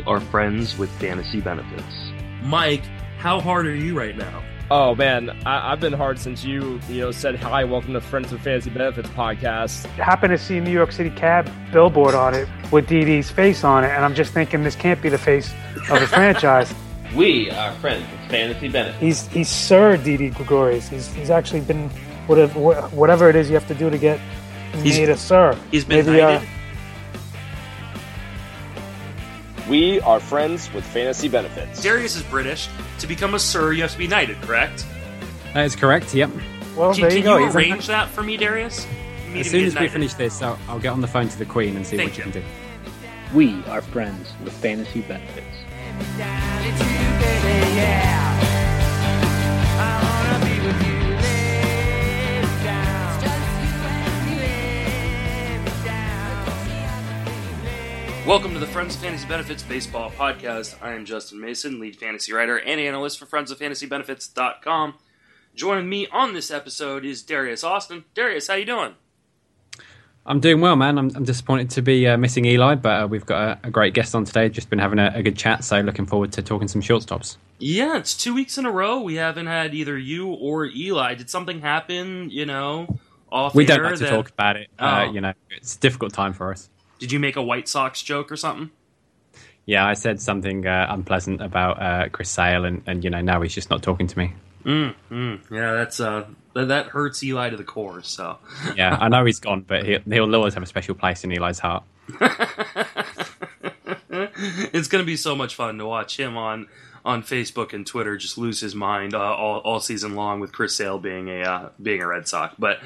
are friends with fantasy benefits. Mike, how hard are you right now? Oh man, I've been hard since you said hi, welcome to Friends with Fantasy Benefits podcast. I happened to see New York City Cab billboard on it with Didi's face on it, and I'm just thinking this can't be the face of the franchise. We are friends with fantasy benefits. He's Sir Didi Gregorius. He's actually been whatever it is you have to do to get made a Sir. He's been knighted. We are friends with fantasy benefits. Darius is British. To become a Sir, you have to be knighted, correct? That is correct, yep. Well, Can you arrange that for me, Darius? As soon as we finish this, I'll get on the phone to the Queen and see what you can do. We are friends with fantasy benefits. Welcome to the Friends of Fantasy Benefits Baseball Podcast. I am Justin Mason, lead fantasy writer and analyst for friendsoffantasybenefits.com. Joining me on this episode is Darius Austin. Darius, how you doing? I'm doing well, man. I'm disappointed to be missing Eli, but we've got a great guest on today. Just been having a good chat, so looking forward to talking some shortstops. Yeah, it's 2 weeks in a row. We haven't had either you or Eli. Did something happen, off We air don't like to talk about it. It's a difficult time for us. Did you make a White Sox joke or something? Yeah, I said something unpleasant about Chris Sale, and now he's just not talking to me. Yeah, that hurts Eli to the core. So yeah, I know he's gone, but he'll always have a special place in Eli's heart. It's going to be so much fun to watch him on Facebook and Twitter just lose his mind all season long with Chris Sale being a Red Sox. But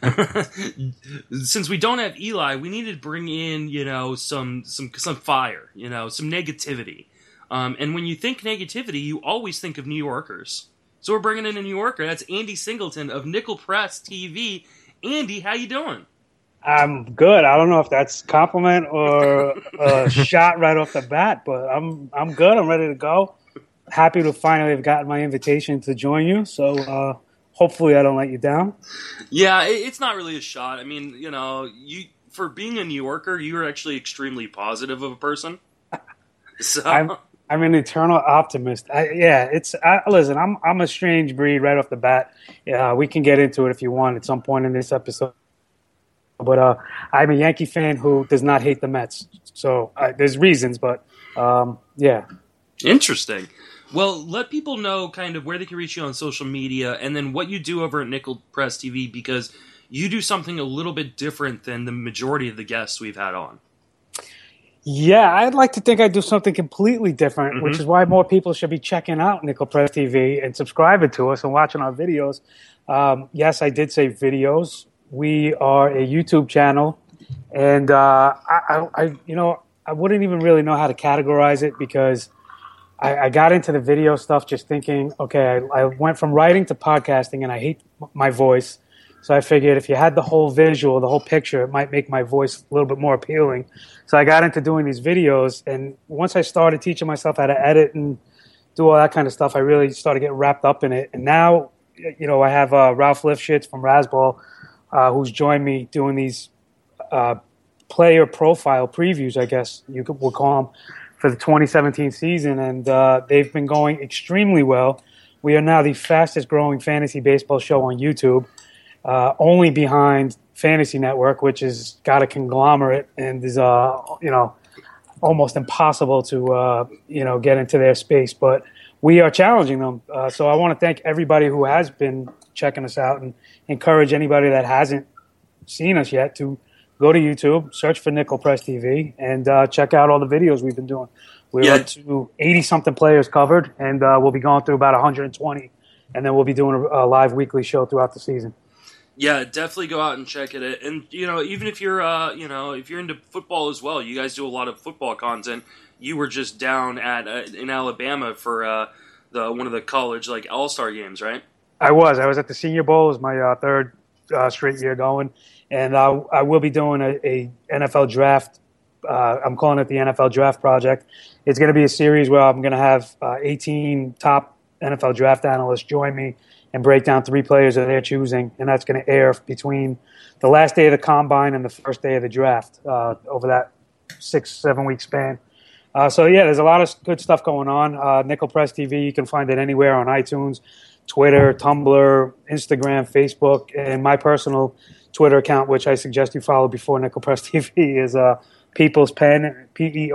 since we don't have Eli, we need to bring in some fire, some negativity. And when you think negativity, you always think of New Yorkers. So we're bringing in a New Yorker. That's Andy Singleton of Nickel Press TV. Andy, how you doing? I'm good. I don't know if that's a compliment or a shot right off the bat, but I'm good. I'm ready to go. Happy to finally have gotten my invitation to join you. So hopefully I don't let you down. Yeah, it's not really a shot. I mean, you for being a New Yorker, you are actually extremely positive of a person. So I'm an eternal optimist. Listen, I'm a strange breed right off the bat. We can get into it if you want at some point in this episode. But I'm a Yankee fan who does not hate the Mets. So there's reasons, but yeah. Interesting. Well, let people know kind of where they can reach you on social media and then what you do over at Nickel Press TV, because you do something a little bit different than the majority of the guests we've had on. Yeah, I'd like to think I do something completely different, which is why more people should be checking out Nickel Press TV and subscribing to us and watching our videos. Yes, I did say videos. We are a YouTube channel, and I wouldn't even really know how to categorize it because I got into the video stuff just thinking, okay, I went from writing to podcasting, and I hate my voice. So I figured if you had the whole visual, the whole picture, it might make my voice a little bit more appealing. So I got into doing these videos, and once I started teaching myself how to edit and do all that kind of stuff, I really started getting wrapped up in it. And now, I have Ralph Lifshitz from Razzball, who's joined me doing these player profile previews, I guess we'll call them, for the 2017 season. And they've been going extremely well. We are now the fastest growing fantasy baseball show on YouTube. Only behind Fantasy Network, which has got a conglomerate and is, almost impossible to, get into their space. But we are challenging them. So I want to thank everybody who has been checking us out and encourage anybody that hasn't seen us yet to go to YouTube, search for Nickel Press TV, and check out all the videos we've been doing. We're up to 80-something players covered, and we'll be going through about 120, and then we'll be doing a live weekly show throughout the season. Yeah, definitely go out and check it. And, even if you're, if you're into football as well, you guys do a lot of football content. You were just down in Alabama for one of the college, all-star games, right? I was at the Senior Bowl. It was my third straight year going. And I will be doing a NFL draft. I'm calling it the NFL Draft Project. It's going to be a series where I'm going to have 18 top NFL draft analysts join me and break down 3 players that they're choosing, and that's going to air between the last day of the combine and the first day of the draft over that 6-7 week span. So yeah, there's a lot of good stuff going on. Nickel Press TV, you can find it anywhere on iTunes, Twitter, Tumblr, Instagram, Facebook, and my personal Twitter account, which I suggest you follow before Nickel Press TV, is People's Pen,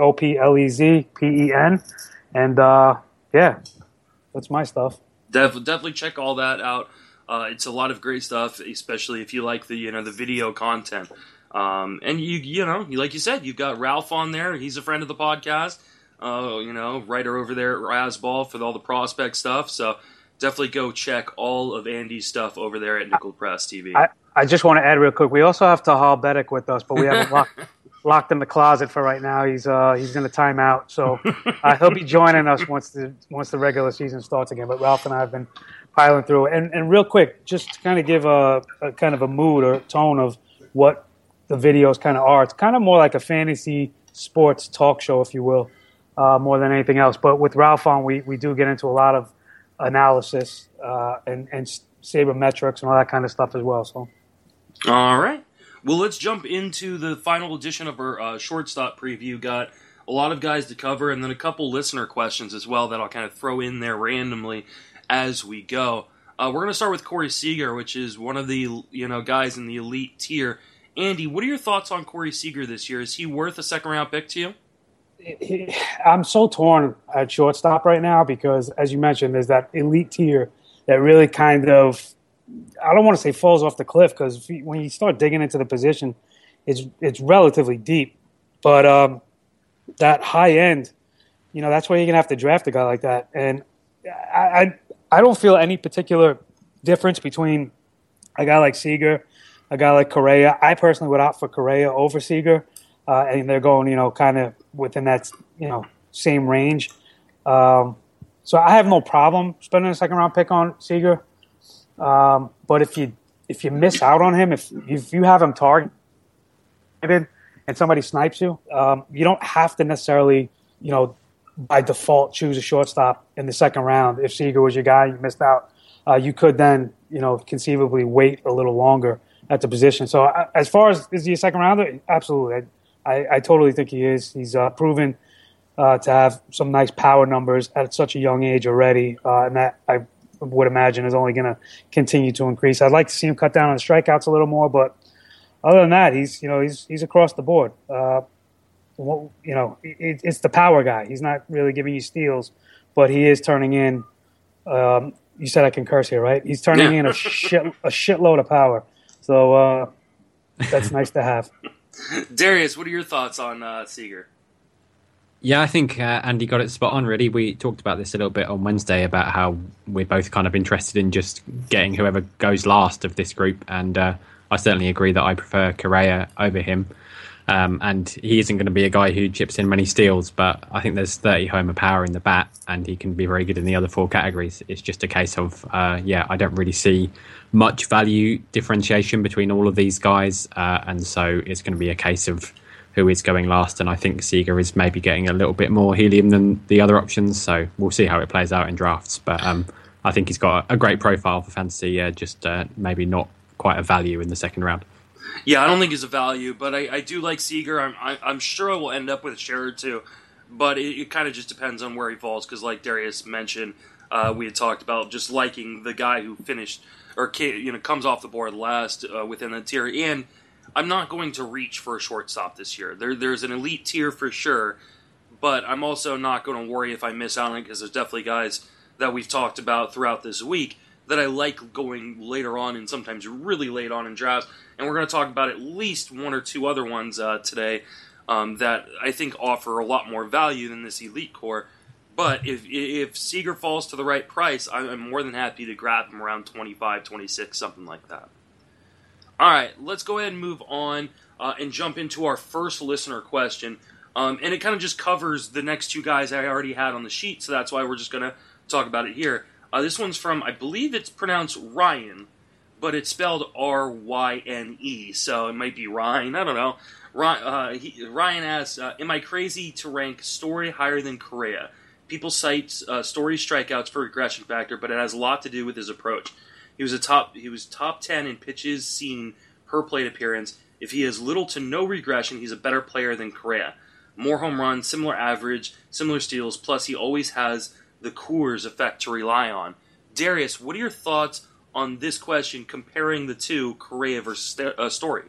PeoplezPen, and yeah, that's my stuff. Definitely check all that out. It's a lot of great stuff, especially if you like the the video content. And you like you said, you've got Ralph on there. He's a friend of the podcast. Writer over there at Razzball for all the prospect stuff. So definitely go check all of Andy's stuff over there at Nickel Press TV. I just want to add real quick. We also have Tahal Bedek with us, but we haven't locked in the closet for right now. He's going to time out, so he'll be joining us once the regular season starts again. But Ralph and I have been piling through. And real quick, just to kind of give a kind of a mood or tone of what the videos kind of are. It's kind of more like a fantasy sports talk show, if you will, more than anything else. But with Ralph on, we do get into a lot of analysis and sabermetrics and all that kind of stuff as well. So, all right. Well, let's jump into the final edition of our shortstop preview. Got a lot of guys to cover, and then a couple listener questions as well that I'll kind of throw in there randomly as we go. We're going to start with Corey Seager, which is one of the guys in the elite tier. Andy, what are your thoughts on Corey Seager this year? Is he worth a second-round pick to you? I'm so torn at shortstop right now because, as you mentioned, there's that elite tier that really kind of, I don't want to say falls off the cliff because when you start digging into the position, it's relatively deep. But that high end, that's where you're going to have to draft a guy like that. And I don't feel any particular difference between a guy like Seager, a guy like Correa. I personally would opt for Correa over Seager, and they're going, kind of within that, same range. So I have no problem spending a second-round pick on Seager. But if you miss out on him, if you have him targeted and somebody snipes you, you don't have to necessarily, by default choose a shortstop in the second round. If Seager was your guy, you missed out. You could then, conceivably wait a little longer at the position. So as far as is he a second rounder? Absolutely. I totally think he is. He's proven to have some nice power numbers at such a young age already, and that I would imagine is only going to continue to increase. I'd like to see him cut down on strikeouts a little more, but other than that, he's across the board. It's the power guy. He's not really giving you steals, but he is turning in. You said I can curse here, right? He's turning in a shitload of power. So that's nice to have. Darius, what are your thoughts on Seager? Yeah, I think Andy got it spot on, really. We talked about this a little bit on Wednesday about how we're both kind of interested in just getting whoever goes last of this group. And I certainly agree that I prefer Correa over him. And he isn't going to be a guy who chips in many steals, but I think there's 30 homer power in the bat, and he can be very good in the other four categories. It's just a case of, I don't really see much value differentiation between all of these guys, and so it's going to be a case of who is going last, and I think Seager is maybe getting a little bit more helium than the other options, so we'll see how it plays out in drafts. But I think he's got a great profile for fantasy, just maybe not quite a value in the second round. Yeah, I don't think he's a value, but I do like Seager. I'm sure I will end up with a share or two, but it kind of just depends on where he falls, because like Darius mentioned, we had talked about just liking the guy who finished or comes off the board last within the tier, and I'm not going to reach for a shortstop this year. There's an elite tier for sure, but I'm also not going to worry if I miss out on it, because there's definitely guys that we've talked about throughout this week that I like going later on, and sometimes really late on in drafts. And we're going to talk about at least one or two other ones today that I think offer a lot more value than this elite core. But if Seager falls to the right price, I'm more than happy to grab him around 25, 26, something like that. All right, let's go ahead and move on and jump into our first listener question. And it kind of just covers the next two guys I already had on the sheet, so that's why we're just going to talk about it here. This one's from, I believe it's pronounced Ryan, but it's spelled R-Y-N-E, so it might be Ryan, I don't know. Ryan asks, am I crazy to rank Story higher than Correa? People cite Story's strikeouts for regression factor, but it has a lot to do with his approach. He was top 10 in pitches seen per plate appearance. If he has little to no regression, he's a better player than Correa. more home runs, similar average, similar steals, plus he always has the Coors effect to rely on. Darius, what are your thoughts on this question comparing the two, Correa versus Story?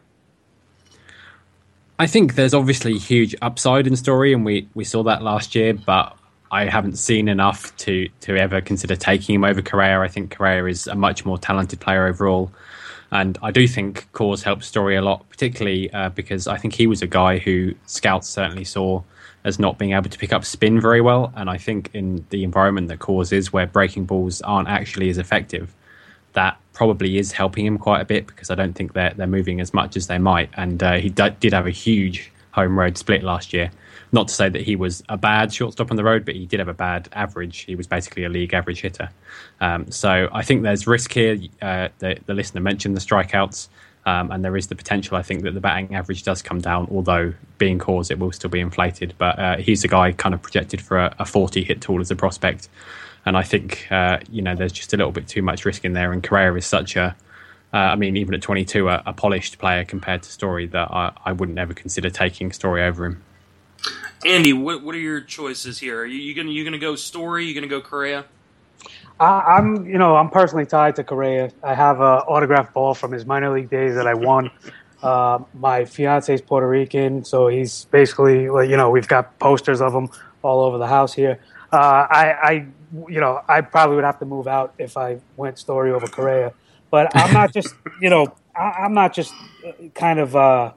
I think there's obviously huge upside in Story, and we saw that last year, but I haven't seen enough to ever consider taking him over Correa. I think Correa is a much more talented player overall. And I do think Coors helped Story a lot, particularly because I think he was a guy who scouts certainly saw as not being able to pick up spin very well. And I think in the environment that Coors is, where breaking balls aren't actually as effective, that probably is helping him quite a bit, because I don't think they're moving as much as they might. And he did have a huge home road split last year. Not to say that he was a bad shortstop on the road, but he did have a bad average. He was basically a league average hitter. So I think there's risk here. The listener mentioned the strikeouts, and there is the potential, I think, that the batting average does come down, although being Coors, it will still be inflated. But he's a guy kind of projected for a 40 hit tool as a prospect. And I think, there's just a little bit too much risk in there. And Correa is such even at 22, a polished player compared to Story, that I wouldn't ever consider taking Story over him. Andy, what are your choices here? Are you gonna go Story? You gonna go Correa? I'm personally tied to Correa. I have an autographed ball from his minor league days that I won. My fiance's Puerto Rican, so he's basically, we've got posters of him all over the house here. I probably would have to move out if I went Story over Correa, but I'm not just, I'm not just kind of,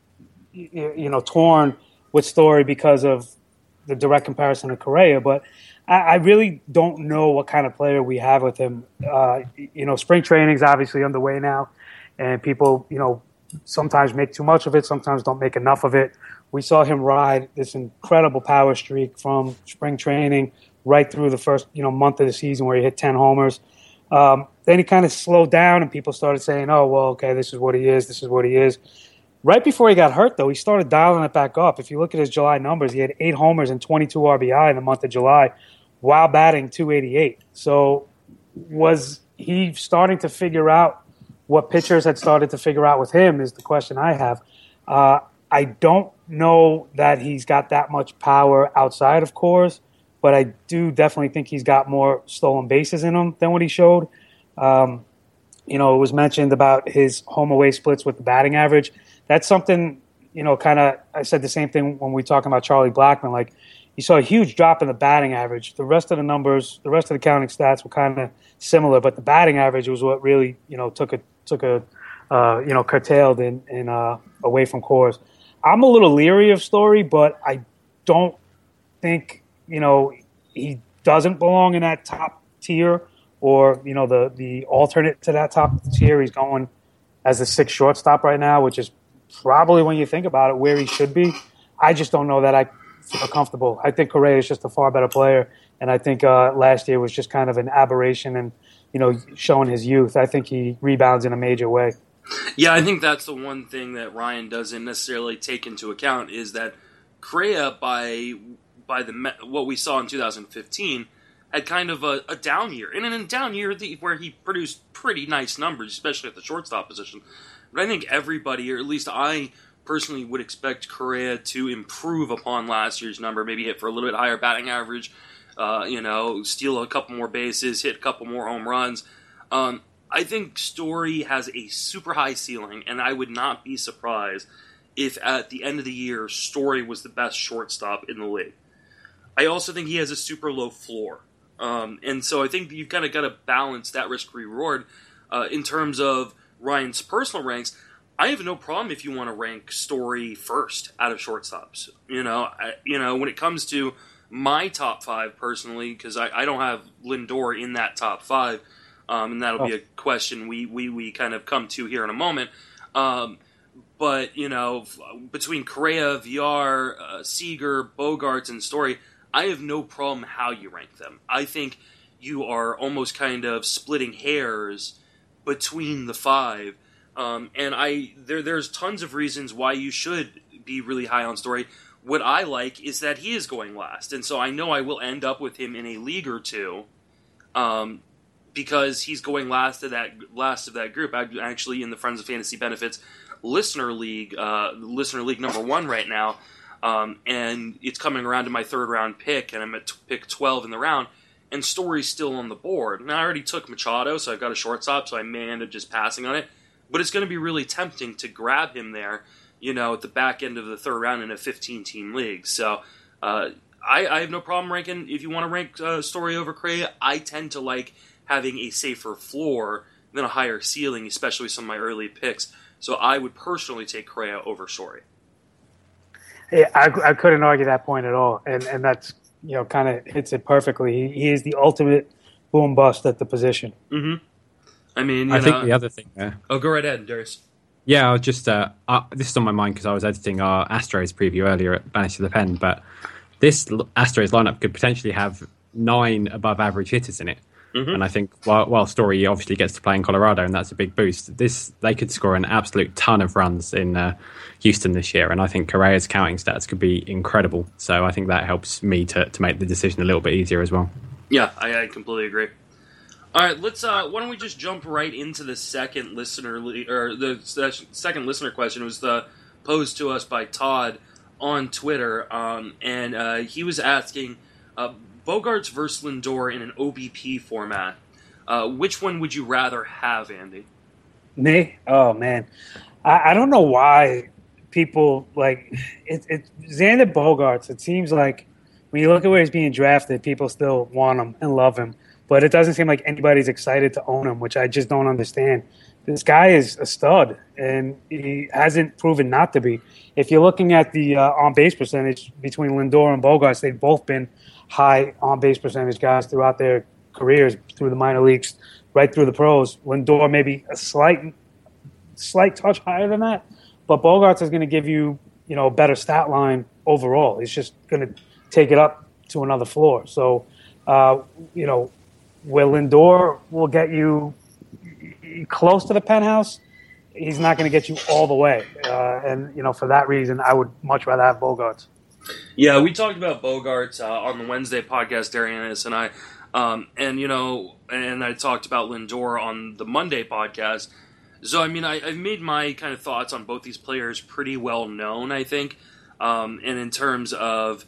torn with Story because of the direct comparison to Correa, but I really don't know what kind of player we have with him. Spring training is obviously underway now, and people, sometimes make too much of it, sometimes don't make enough of it. We saw him ride this incredible power streak from spring training right through the first, month of the season, where he hit 10 homers. Then he kind of slowed down, and people started saying, oh, well, okay, this is what he is. Right before he got hurt, though, he started dialing it back up. If you look at his July numbers, he had 8 homers and 22 RBI in the month of July while batting .288. So was he starting to figure out what pitchers had started to figure out with him is the question I have. I don't know that he's got that much power outside of Coors, but I do definitely think he's got more stolen bases in him than what he showed. It was mentioned about his home-away splits with the batting average. That's something, I said the same thing when we talking about Charlie Blackmon. Like, you saw a huge drop in the batting average. The rest of the numbers, the rest of the counting stats were kind of similar, but the batting average was what really, took a curtailed in away from Coors. I'm a little leery of Story, but I don't think, he doesn't belong in that top tier, or, the alternate to that top tier. He's going as the 6th shortstop right now, which is probably, when you think about it, where he should be. I just don't know that I feel comfortable. I think Correa is just a far better player, and I think last year was just kind of an aberration and, showing his youth. I think he rebounds in a major way. Yeah, I think that's the one thing that Ryan doesn't necessarily take into account is that Correa, by what we saw in 2015, had kind of a down year. And in a down year where he produced pretty nice numbers, especially at the shortstop position. But I think everybody, or at least I personally, would expect Correa to improve upon last year's number, maybe hit for a little bit higher batting average, steal a couple more bases, hit a couple more home runs. I think Story has a super high ceiling, and I would not be surprised if at the end of the year Story was the best shortstop in the league. I also think he has a super low floor. And so I think you've kind of got to balance that risk-reward in terms of Ryan's personal ranks. I have no problem if you want to rank Story first out of shortstops. When it comes to my top 5 personally, because I don't have Lindor in that top 5, and that'll be a question we kind of come to here in a moment. But, between Correa, VR, Seager, Bogaerts, and Story, I have no problem how you rank them. I think you are almost kind of splitting hairs between the 5. And there's tons of reasons why you should be really high on Story. What I like is that he is going last. And so I know I will end up with him in a league or two because he's going last of that group. I'm actually in the Friends of Fantasy Benefits Listener League number 1 right now. and it's coming around to my third round pick, and I'm at pick 12 in the round, and Story's still on the board. Now, I already took Machado, so I've got a shortstop, so I may end up just passing on it. But it's going to be really tempting to grab him there, at the back end of the third round in a 15-team league. So I have no problem ranking. If you want to rank Story over Correa, I tend to like having a safer floor than a higher ceiling, especially with some of my early picks. So I would personally take Correa over Story. Yeah, I couldn't argue that point at all, and that's kind of hits it perfectly. He is the ultimate boom bust at the position. Mm-hmm. I mean, I think the other thing there. Oh, go right ahead, Darius. Yeah, I was just this is on my mind because I was editing our Astros preview earlier at Banish to the Pen, but this Astros lineup could potentially have 9 above average hitters in it. Mm-hmm. And I think while Story obviously gets to play in Colorado, and that's a big boost, they could score an absolute ton of runs in Houston this year. And I think Correa's counting stats could be incredible. So I think that helps me to make the decision a little bit easier as well. Yeah, I completely agree. All right, let's. Why don't we just jump right into the second listener second listener question? It was posed to us by Todd on Twitter, and he was asking Bogaerts versus Lindor in an OBP format. Which one would you rather have, Andy? Me? Oh man, I don't know why people like it. Xander Bogaerts. It seems like when you look at where he's being drafted, people still want him and love him. But it doesn't seem like anybody's excited to own him, which I just don't understand. This guy is a stud, and he hasn't proven not to be. If you're looking at the on-base percentage between Lindor and Bogaerts, they've both been high on-base percentage guys throughout their careers, through the minor leagues, right through the pros. Lindor maybe a slight touch higher than that, but Bogaerts is going to give you, a better stat line overall. He's just going to take it up to another floor. So, where Lindor will get you close to the penthouse, he's not going to get you all the way. And for that reason, I would much rather have Bogaerts. Yeah, we talked about Bogaerts on the Wednesday podcast, Darius and I. And I talked about Lindor on the Monday podcast. So, I mean, I've made my kind of thoughts on both these players pretty well known, I think. And in terms of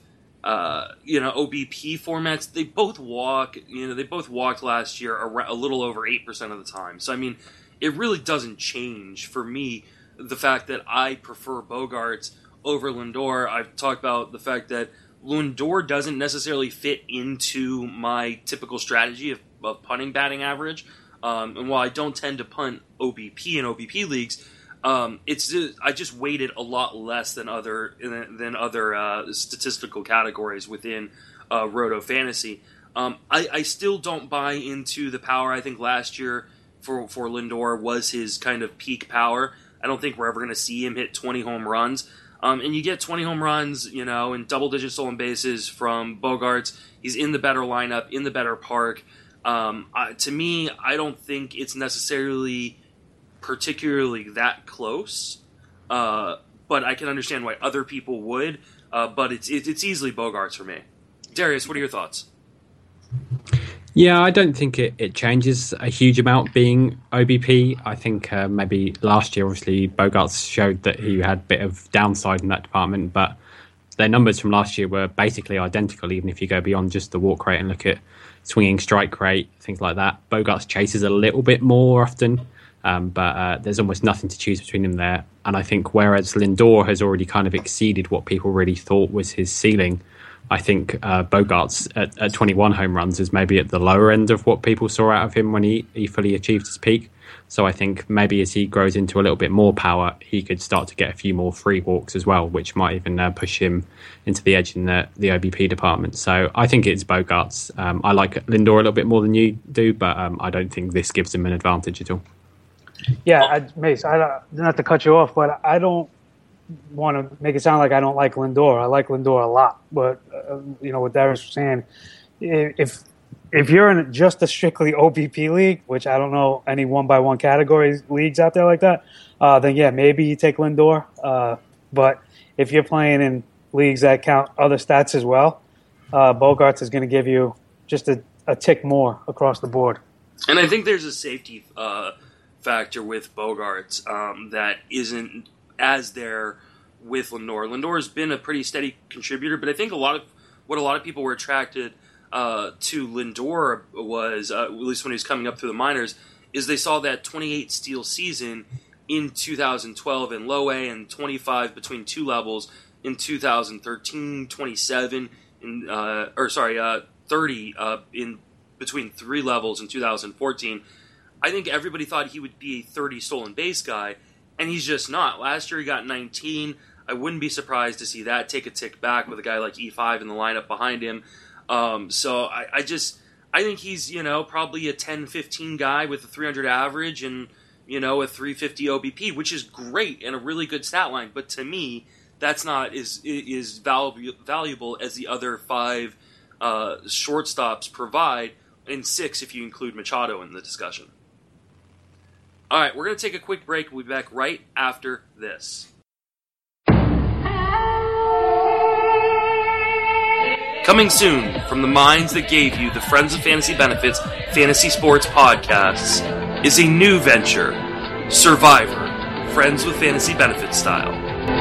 OBP formats, they both walked last year a little over 8% of the time. So, I mean, it really doesn't change for me the fact that I prefer Bogaerts over Lindor. I've talked about the fact that Lindor doesn't necessarily fit into my typical strategy of punting batting average. And while I don't tend to punt OBP in OBP leagues, I just weighted a lot less than other statistical categories within Roto Fantasy. I still don't buy into the power. I think last year for Lindor was his kind of peak power. I don't think we're ever going to see him hit 20 home runs. And you get 20 home runs, and double-digit stolen bases from Bogaerts. He's in the better lineup, in the better park. To me, I don't think it's necessarily particularly that close, but I can understand why other people would. But it's easily Bogaerts for me. Darius, what are your thoughts? Yeah, I don't think it changes a huge amount being OBP. I think maybe last year, obviously, Bogaerts showed that he had a bit of downside in that department, but their numbers from last year were basically identical, even if you go beyond just the walk rate and look at swinging strike rate, things like that. Bogaerts chases a little bit more often, but there's almost nothing to choose between them there. And I think whereas Lindor has already kind of exceeded what people really thought was his ceiling, I think Bogaerts at 21 home runs is maybe at the lower end of what people saw out of him when he fully achieved his peak. So I think maybe as he grows into a little bit more power, he could start to get a few more free walks as well, which might even push him into the edge in the OBP department. So I think it's Bogaerts. I like Lindor a little bit more than you do, but I don't think this gives him an advantage at all. Yeah, Mace, not to cut you off, but I don't want to make it sound like I don't like Lindor. I like Lindor a lot, but what Darius was saying, if you're in just a strictly OBP league, which I don't know any 1x1 category leagues out there like that, then yeah, maybe you take Lindor. But if you're playing in leagues that count other stats as well, Bogaerts is going to give you just a tick more across the board. And I think there's a safety factor with Bogaerts that isn't as there with Lindor. Lindor's been a pretty steady contributor, but I think a lot of people were attracted to Lindor was, at least when he was coming up through the minors, is they saw that 28 steal season in 2012 in low A and 25 between two levels in 2013, 27 in 30 in between three levels in 2014. I think everybody thought he would be a 30 stolen base guy, and he's just not. Last year he got 19. I wouldn't be surprised to see that take a tick back with a guy like E5 in the lineup behind him. So I think he's, probably a 10-15 guy with a 300 average and, a 350 OBP, which is great and a really good stat line. But to me, that's not as valuable as the other 5 shortstops provide, and 6 if you include Machado in the discussion. All right, we're going to take a quick break. We'll be back right after this. Coming soon from the minds that gave you the Friends of Fantasy Benefits Fantasy Sports podcasts is a new venture, Survivor, Friends with Fantasy Benefits style.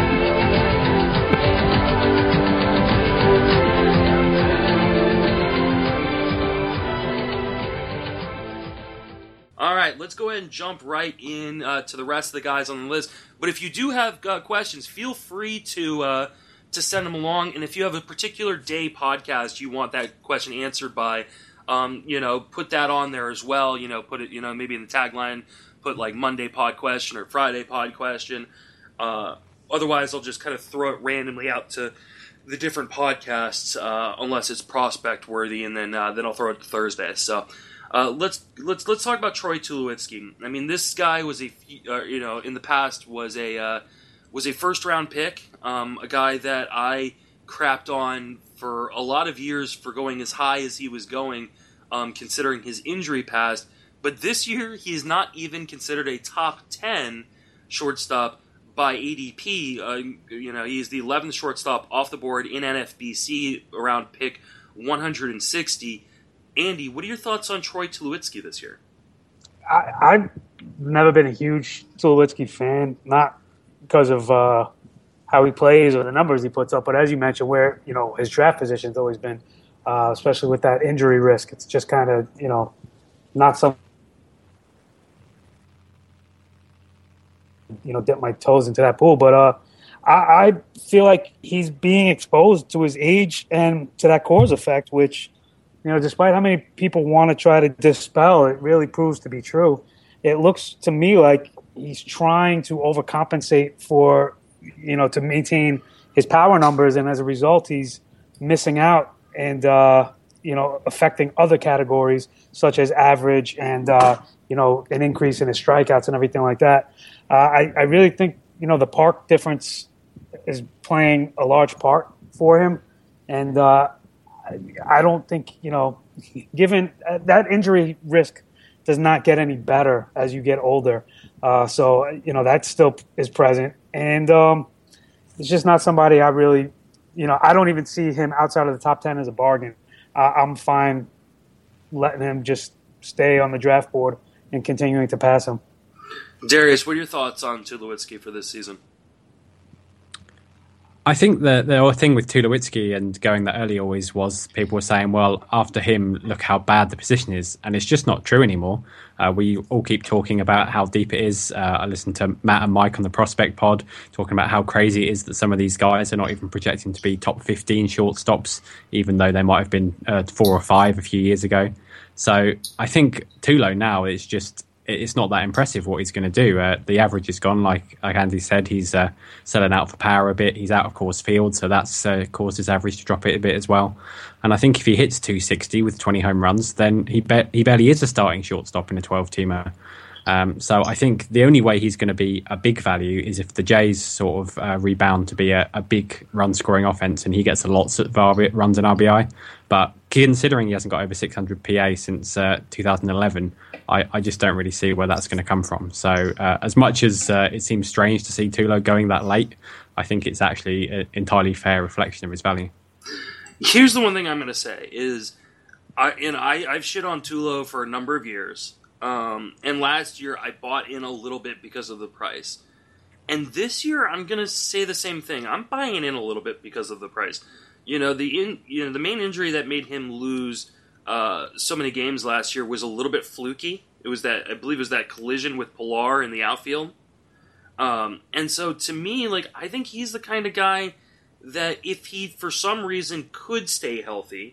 All right, let's go ahead and jump right in to the rest of the guys on the list. But if you do have questions, feel free to send them along. And if you have a particular day podcast you want that question answered by, put that on there as well. Put it, maybe in the tagline, put like Monday pod question or Friday pod question. Otherwise, I'll just kind of throw it randomly out to the different podcasts unless it's prospect worthy, and then I'll throw it to Thursday. So. Let's talk about Troy Tulowitzki. I mean, this guy was in the past was a first round pick, a guy that I crapped on for a lot of years for going as high as he was going, considering his injury past. But this year, he is not even considered a top 10 shortstop by ADP. He is the 11th shortstop off the board in NFBC around pick 160. Andy, what are your thoughts on Troy Tulowitzki this year? I've never been a huge Tulowitzki fan, not because of how he plays or the numbers he puts up, but as you mentioned, where his draft position's always been, especially with that injury risk, it's just kind of not some dip my toes into that pool, but I feel like he's being exposed to his age and to that cause effect, which. Despite how many people want to try to dispel, it really proves to be true. It looks to me like he's trying to overcompensate for, to maintain his power numbers, and as a result, he's missing out and, affecting other categories such as average and, an increase in his strikeouts and everything like that. I really think, the park difference is playing a large part for him, and I don't think, given that injury risk does not get any better as you get older. So that still is present. And it's just not somebody I really, I don't even see him outside of the top 10 as a bargain. I'm fine letting him just stay on the draft board and continuing to pass him. Darius, what are your thoughts on Tulowitzki for this season? I think the thing with Tulowitzki and going that early always was people were saying, well, after him, look how bad the position is. And it's just not true anymore. We all keep talking about how deep it is. I listened to Matt and Mike on the Prospect Pod talking about how crazy it is that some of these guys are not even projecting to be top 15 shortstops, even though they might have been 4 or 5 a few years ago. So I think Tulo now is just... it's not that impressive what he's going to do. The average is gone, like Andy said. He's selling out for power a bit. He's out of course field, so that's caused his average to drop it a bit as well. And I think if he hits 260 with 20 home runs, then he barely is a starting shortstop in a 12-teamer. So I think the only way he's going to be a big value is if the Jays sort of rebound to be a big run-scoring offense and he gets lots of runs and RBI. But considering he hasn't got over 600 PA since 2011, I just don't really see where that's going to come from. So as much as it seems strange to see Tulo going that late, I think it's actually an entirely fair reflection of his value. Here's the one thing I'm going to say is, I've shit on Tulo for a number of years. And last year I bought in a little bit because of the price. And this year, I'm going to say the same thing. I'm buying in a little bit because of the price. The main injury that made him lose so many games last year was a little bit fluky. It was I believe it was that collision with Pilar in the outfield. And so to me, I think he's the kind of guy that if he, for some reason, could stay healthy,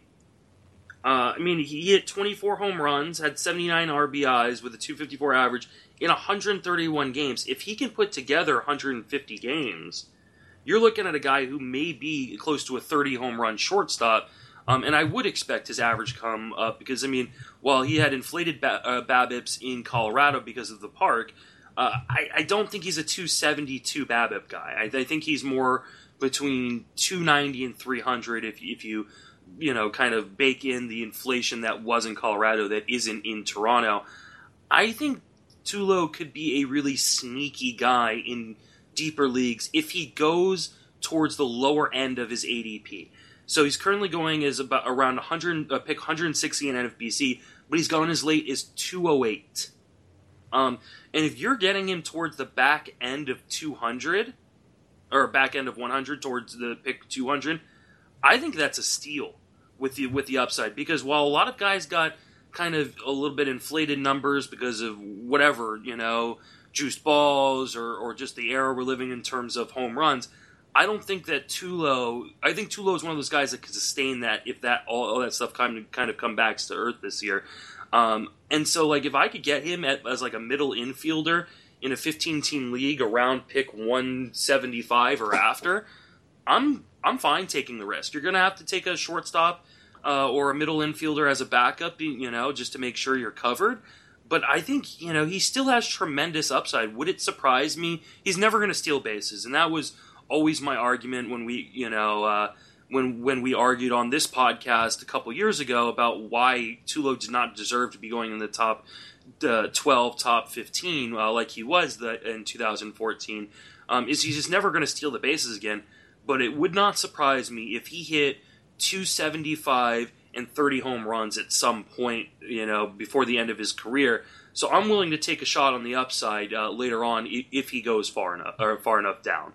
he hit 24 home runs, had 79 RBIs with a 254 average in 131 games. If he can put together 150 games, you're looking at a guy who may be close to a 30 home run shortstop. And I would expect his average come up because, while he had inflated BABIPs in Colorado because of the park, I don't think he's a 272 BABIP guy. I think he's more between 290 and 300 if you kind of bake in the inflation that was in Colorado that isn't in Toronto. I think Tulo could be a really sneaky guy in deeper leagues if he goes towards the lower end of his ADP. So he's currently going as about around pick 160 in NFBC, but he's going as late as 208. And if you're getting him towards the back end of 200, or back end of 100 towards the pick 200, I think that's a steal with the upside. Because while a lot of guys got kind of a little bit inflated numbers because of whatever, juiced balls or just the era we're living in terms of home runs, I don't think that Tulo. I think Tulo is one of those guys that could sustain that if that all that stuff kind of come back to earth this year. And so, if I could get him as a middle infielder in a 15-team league around pick 175 or after, I'm fine taking the risk. You're going to have to take a shortstop or a middle infielder as a backup, just to make sure you're covered. But I think, he still has tremendous upside. Would it surprise me? He's never going to steal bases, and that was always my argument when we, when we argued on this podcast a couple years ago about why Tulo did not deserve to be going in the top 12, top 15, like he was in 2014, is he's just never going to steal the bases again. But it would not surprise me if he hit 275 and 30 home runs at some point, before the end of his career. So I'm willing to take a shot on the upside later on if he goes far enough down.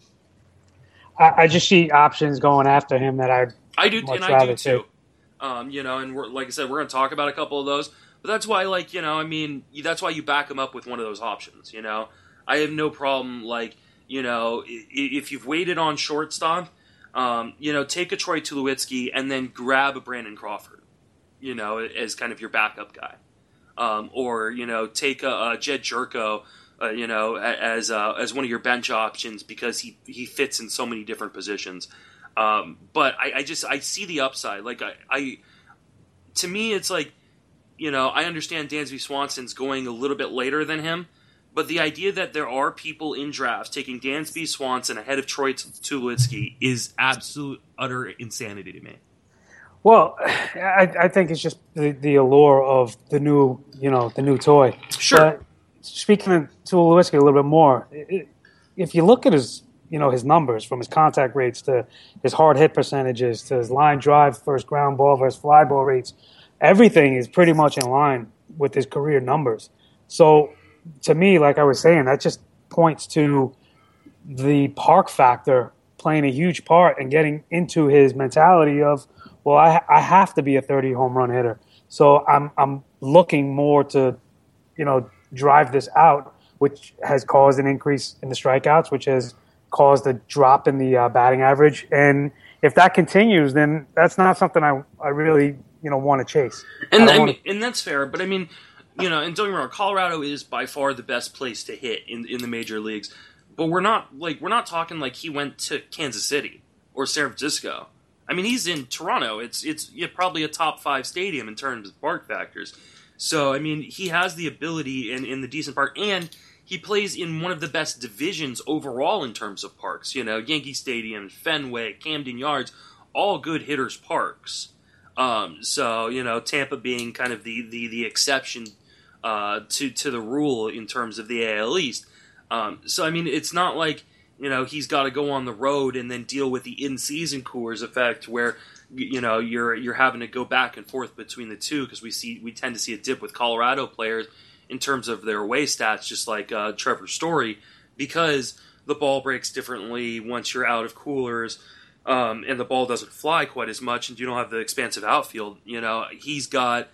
I just see options going after him that I do too. And we're, like I said, we're going to talk about a couple of those. But that's why, that's why you back him up with one of those options. I have no problem, if you've waited on shortstop, take a Troy Tulowitzki and then grab a Brandon Crawford, as kind of your backup guy. Or take a Jed Jerko, as one of your bench options because he fits in so many different positions. But I see the upside. To me, it's I understand Dansby Swanson's going a little bit later than him, but the idea that there are people in drafts taking Dansby Swanson ahead of Troy Tulowitzki is absolute, utter insanity to me. Well, I think it's just the allure of the new toy. Sure. But speaking of Tulowitzki a little bit more, if you look at his numbers, from his contact rates to his hard hit percentages to his line drive versus ground ball versus fly ball rates, everything is pretty much in line with his career numbers. So to me, like I was saying, that just points to the park factor playing a huge part in getting into his mentality of, well, I have to be a 30 home run hitter. So I'm looking more to, drive this out, which has caused an increase in the strikeouts, which has caused a drop in the batting average. And if that continues, then that's not something I really, want to chase. And that's fair. But and don't get me wrong, Colorado is by far the best place to hit in the major leagues. But we're not talking like he went to Kansas City or San Francisco. He's in Toronto. It's probably a top 5 stadium in terms of park factors. So, he has the ability in the decent park, and he plays in one of the best divisions overall in terms of parks. Yankee Stadium, Fenway, Camden Yards, all good hitters' parks. So, Tampa being kind of the exception to the rule in terms of the AL East. So, it's not like, he's got to go on the road and then deal with the in-season Coors effect where, you're having to go back and forth between the two, because we tend to see a dip with Colorado players in terms of their away stats, just like Trevor Story, because the ball breaks differently once you're out of coolers, and the ball doesn't fly quite as much, and you don't have the expansive outfield. He's got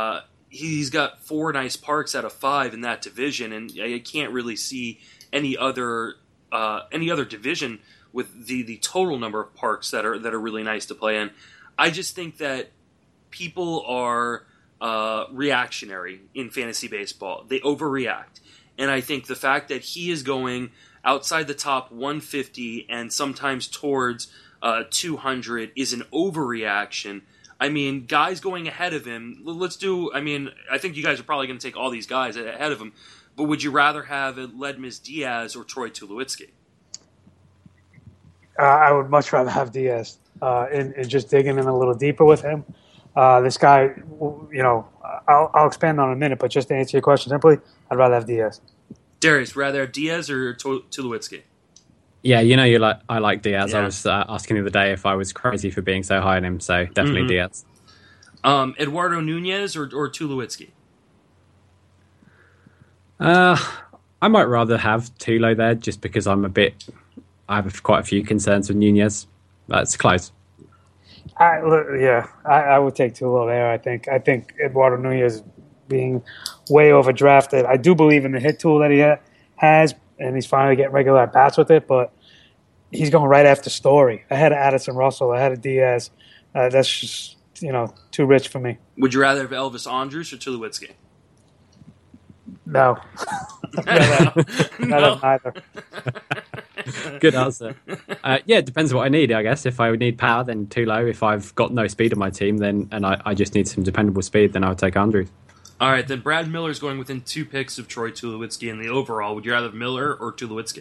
4 nice parks out of 5 in that division, and I can't really see any other division with the total number of parks that are really nice to play in. I just think that people are reactionary in fantasy baseball. They overreact. And I think the fact that he is going outside the top 150 and sometimes towards 200 is an overreaction. I mean, guys going ahead of him, I think you guys are probably going to take all these guys ahead of him, but would you rather have Ledmus Diaz or Troy Tulowitzki? I would much rather have Diaz and just digging in a little deeper with him. This guy, I'll expand on in a minute, but just to answer your question simply, I'd rather have Diaz. Darius, rather have Diaz or Tulowitzki? Yeah, I like Diaz. Yeah. I was asking the other day if I was crazy for being so high on him, so definitely Diaz. Eduardo Nunez or Tulowitzki? I might rather have Tulo there just because I have quite a few concerns with Nunez. That's close. I would take Tulo there. I think Eduardo Nunez being way overdrafted. I do believe in the hit tool that he has, and he's finally getting regular at bats with it. But he's going right after Story. Ahead of Addison Russell, ahead of Diaz. That's just too rich for me. Would you rather have Elvis Andrus or Tulowitzki? No. No. Neither. Good answer. It depends what I need, I guess. If I would need power, then Tulo. If I've got no speed on my team, then and I just need some dependable speed, then I would take Andrews. All right, then Brad Miller's going within 2 picks of Troy Tulowitzki in the overall. Would you rather have Miller or Tulowitzki?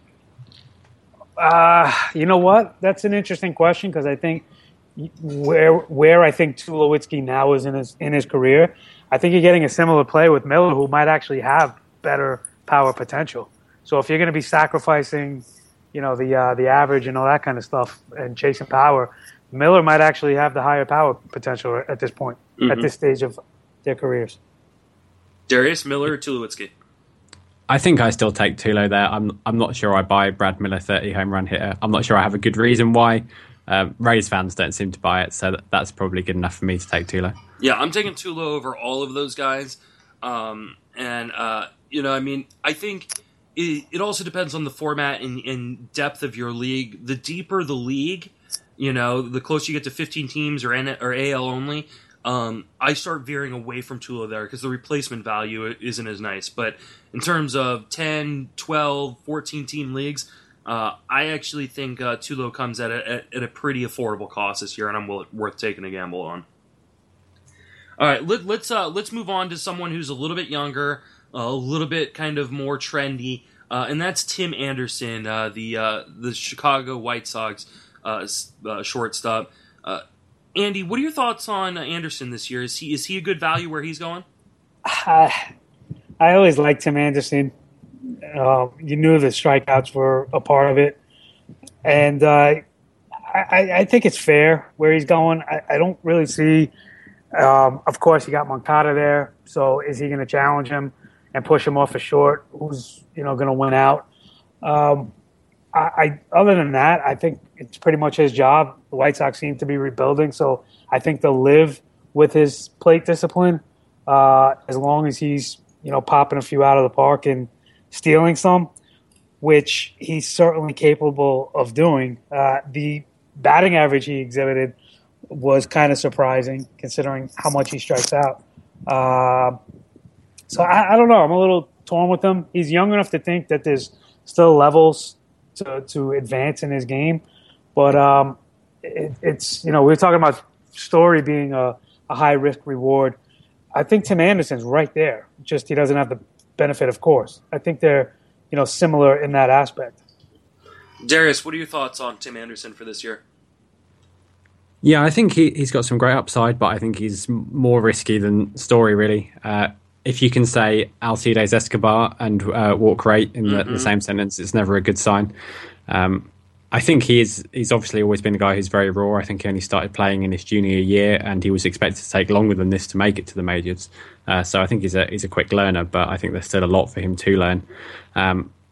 You know what? That's an interesting question because I think where I think Tulowitzki now is in his career, I think you're getting a similar play with Miller, who might actually have better power potential. So if you're going to be sacrificing, the average and all that kind of stuff and chasing power, Miller might actually have the higher power potential at this point, at this stage of their careers. Darius, Miller or Tulowitzki? I think I still take Tulo there. I'm not sure I buy Brad Miller 30 home run hitter. I'm not sure I have a good reason why. Rays fans don't seem to buy it, so that's probably good enough for me to take Tulo. Yeah, I'm taking Tulo over all of those guys. I think it also depends on the format and depth of your league. The deeper the league, the closer you get to 15 teams or AL only, I start veering away from Tulo there because the replacement value isn't as nice. But in terms of 10, 12, 14-team leagues, I actually think Tulo comes at a pretty affordable cost this year, and I'm worth taking a gamble on. All right, let's move on to someone who's a little bit younger, a little bit kind of more trendy, and that's Tim Anderson, the Chicago White Sox shortstop. Andy, what are your thoughts on Anderson this year? Is he a good value where he's going? I always liked Tim Anderson. You knew the strikeouts were a part of it, and I think it's fair where he's going. I don't really see. Of course, you got Moncada there, so is he going to challenge him and push him off a short? Who's going to win out? Other than that, I think it's pretty much his job. The White Sox seem to be rebuilding, so I think they'll live with his plate discipline as long as he's popping a few out of the park and stealing some, which he's certainly capable of doing. The batting average he exhibited was kind of surprising considering how much he strikes out. So I don't know. I'm a little torn with him. He's young enough to think that there's still levels to advance in his game. But it's we were talking about Story being a high-risk reward. I think Tim Anderson's right there. Just he doesn't have the benefit, of course. I think they're similar in that aspect. Darius, what are your thoughts on Tim Anderson for this year? Yeah, I think he's got some great upside, but I think he's more risky than Story, really. If you can say Alcides Escobar and walk rate in the same sentence, it's never a good sign. I think he's obviously always been a guy who's very raw. I think he only started playing in his junior year, and he was expected to take longer than this to make it to the majors. So I think he's a quick learner, but I think there's still a lot for him to learn.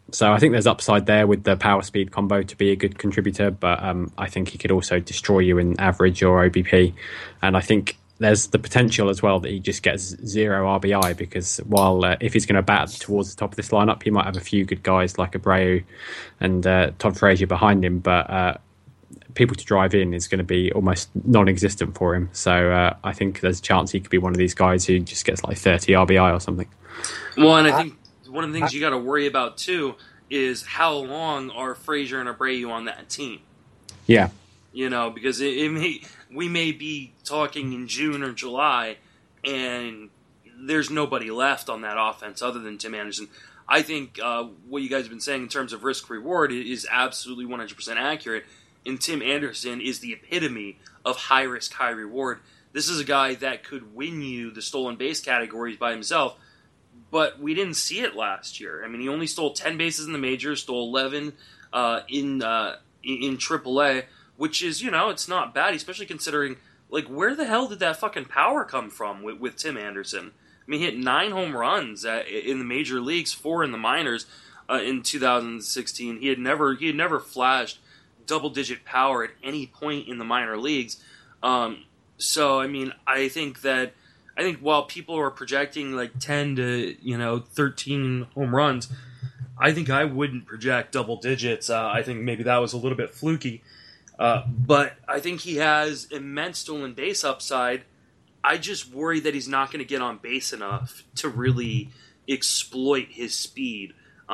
So I think there's upside there with the power speed combo to be a good contributor, but I think he could also destroy you in average or OBP. And I think there's the potential as well that he just gets 0 RBI, because while if he's going to bat towards the top of this lineup, he might have a few good guys like Abreu and Todd Frazier behind him, but people to drive in is going to be almost non-existent for him. So I think there's a chance he could be one of these guys who just gets like 30 RBI or something. Well, and I think one of the things you got to worry about too is how long are Frazier and Abreu on that team. Yeah, because we may be talking in June or July, and there's nobody left on that offense other than Tim Anderson. I think what you guys have been saying in terms of risk reward is absolutely 100% accurate. And Tim Anderson is the epitome of high risk, high reward. This is a guy that could win you the stolen base categories by himself. But we didn't see it last year. I mean, he only stole 10 bases in the majors, stole 11 in AAA, which is, it's not bad, especially considering, where the hell did that fucking power come from with Tim Anderson? I mean, he hit 9 home runs in the major leagues, 4 in the minors in 2016. He had never flashed double-digit power at any point in the minor leagues. So, I mean, I think while people are projecting 10 to 13 home runs, I think I wouldn't project double digits. I think maybe that was a little bit fluky. But I think he has immense stolen base upside. I just worry that he's not going to get on base enough to really exploit his speed.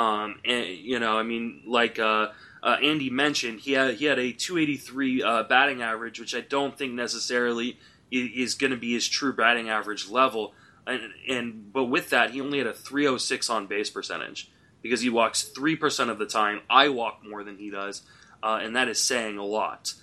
Andy mentioned, he had a 283 batting average, which I don't think necessarily is going to be his true batting average level. But with that, he only had a 306 on base percentage because he walks 3% of the time. I walk more than he does, and that is saying a lot.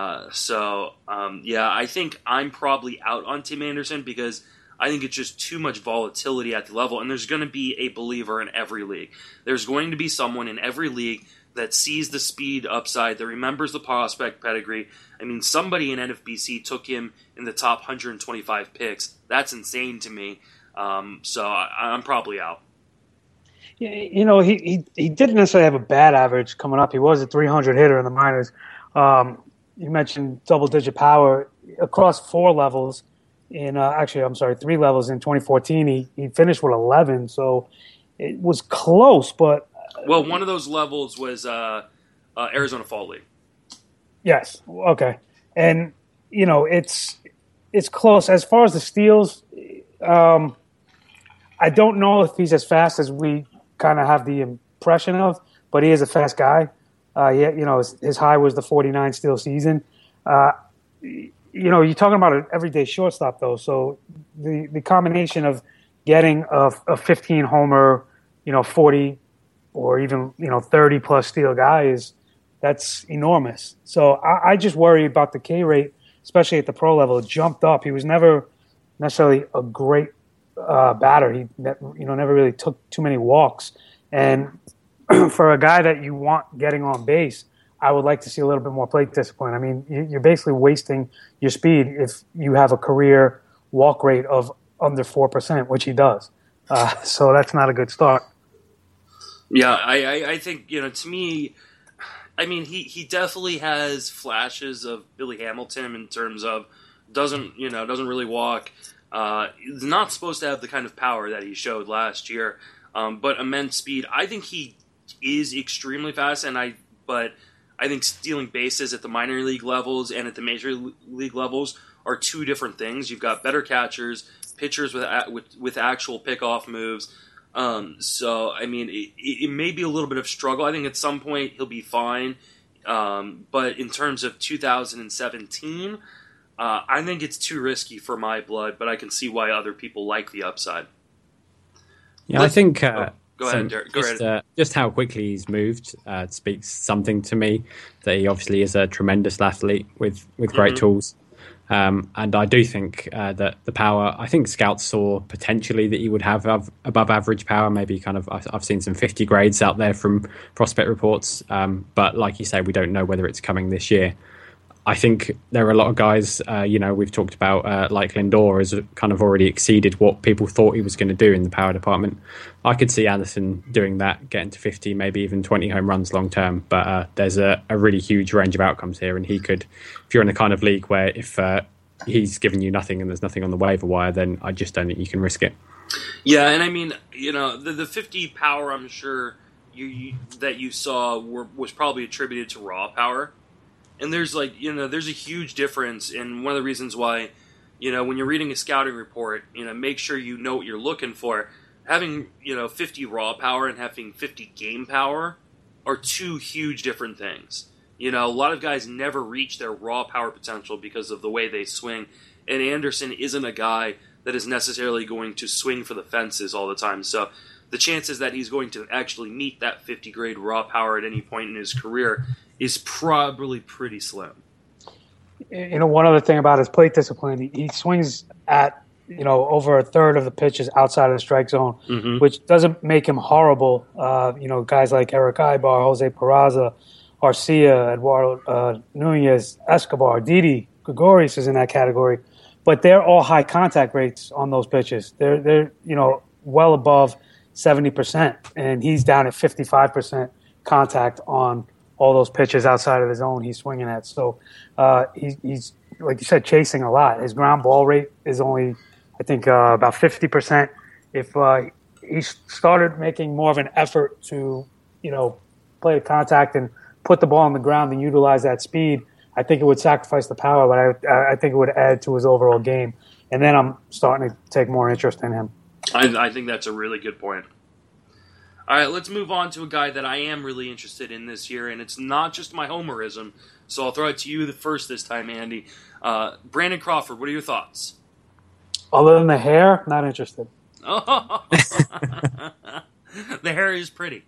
I think I'm probably out on Tim Anderson because I think it's just too much volatility at the level, and there's going to be a believer in every league. There's going to be someone in every league that sees the speed upside, that remembers the prospect pedigree. I mean, somebody in NFBC took him in the top 125 picks. That's insane to me. So I'm probably out. Yeah, he didn't necessarily have a bad average coming up. He was a 300 hitter in the minors. You mentioned double-digit power across 4 levels. 3 levels in 2014. He finished with 11, so it was close, but... Well, one of those levels was Arizona Fall League. Yes. Okay. And it's close as far as the steals. I don't know if he's as fast as we kind of have the impression of, but he is a fast guy. His high was the 49 steal season. You're talking about an everyday shortstop though, so the combination of getting a 15 homer, 40. Or even 30 plus steal guy that's enormous. So I just worry about the K rate, especially at the pro level. It jumped up. He was never necessarily a great batter. He never really took too many walks. And for a guy that you want getting on base, I would like to see a little bit more plate discipline. I mean, you're basically wasting your speed if you have a career walk rate of under 4%, which he does. So that's not a good start. Yeah, I think, to me, I mean, he definitely has flashes of Billy Hamilton in terms of doesn't really walk. He's not supposed to have the kind of power that he showed last year, but immense speed. I think he is extremely fast, but I think stealing bases at the minor league levels and at the major league levels are 2 different things. You've got better catchers, pitchers with actual pickoff moves. So, I mean, it may be a little bit of struggle. I think at some point he'll be fine. But in terms of 2017, I think it's too risky for my blood, but I can see why other people like the upside. Yeah, I think... go ahead, Derek. Go ahead. Just how quickly he's moved speaks something to me, that he obviously is a tremendous athlete with great tools. And I do think that the power, I think scouts saw potentially that he would have above average power, maybe I've seen some 50 grades out there from prospect reports. But like you say, we don't know whether it's coming this year. I think there are a lot of guys, we've talked about, like Lindor has kind of already exceeded what people thought he was going to do in the power department. I could see Anderson doing that, getting to 50, maybe even 20 home runs long term. But there's a really huge range of outcomes here. And he could, if you're in the kind of league where if he's giving you nothing and there's nothing on the waiver wire, then I just don't think you can risk it. Yeah, and I mean, the 50 power, I'm sure that you saw was probably attributed to raw power. And there's there's a huge difference, and one of the reasons why, when you're reading a scouting report, make sure you know what you're looking for. Having, 50 raw power and having 50 game power are two huge different things. A lot of guys never reach their raw power potential because of the way they swing, and Anderson isn't a guy that is necessarily going to swing for the fences all the time. So the chances that he's going to actually meet that 50 grade raw power at any point in his career is probably pretty slim. One other thing about his plate discipline, he swings at, over a third of the pitches outside of the strike zone, which doesn't make him horrible. Guys like Eric Ibar, Jose Peraza, Arcia, Eduardo Nunez, Escobar, Didi, Gregorius is in that category. But they're all high contact rates on those pitches. They're well above 70%, and he's down at 55% contact on all those pitches outside of the zone he's swinging at. So he's, like you said, chasing a lot. His ground ball rate is only, I think, about 50%. If he started making more of an effort to, play the contact and put the ball on the ground and utilize that speed, I think it would sacrifice the power, but I think it would add to his overall game. And then I'm starting to take more interest in him. I think that's a really good point. All right, let's move on to a guy that I am really interested in this year, and it's not just my homerism, so I'll throw it to you first this time, Andy. Brandon Crawford, what are your thoughts? Other than the hair, not interested. Oh. The hair is pretty.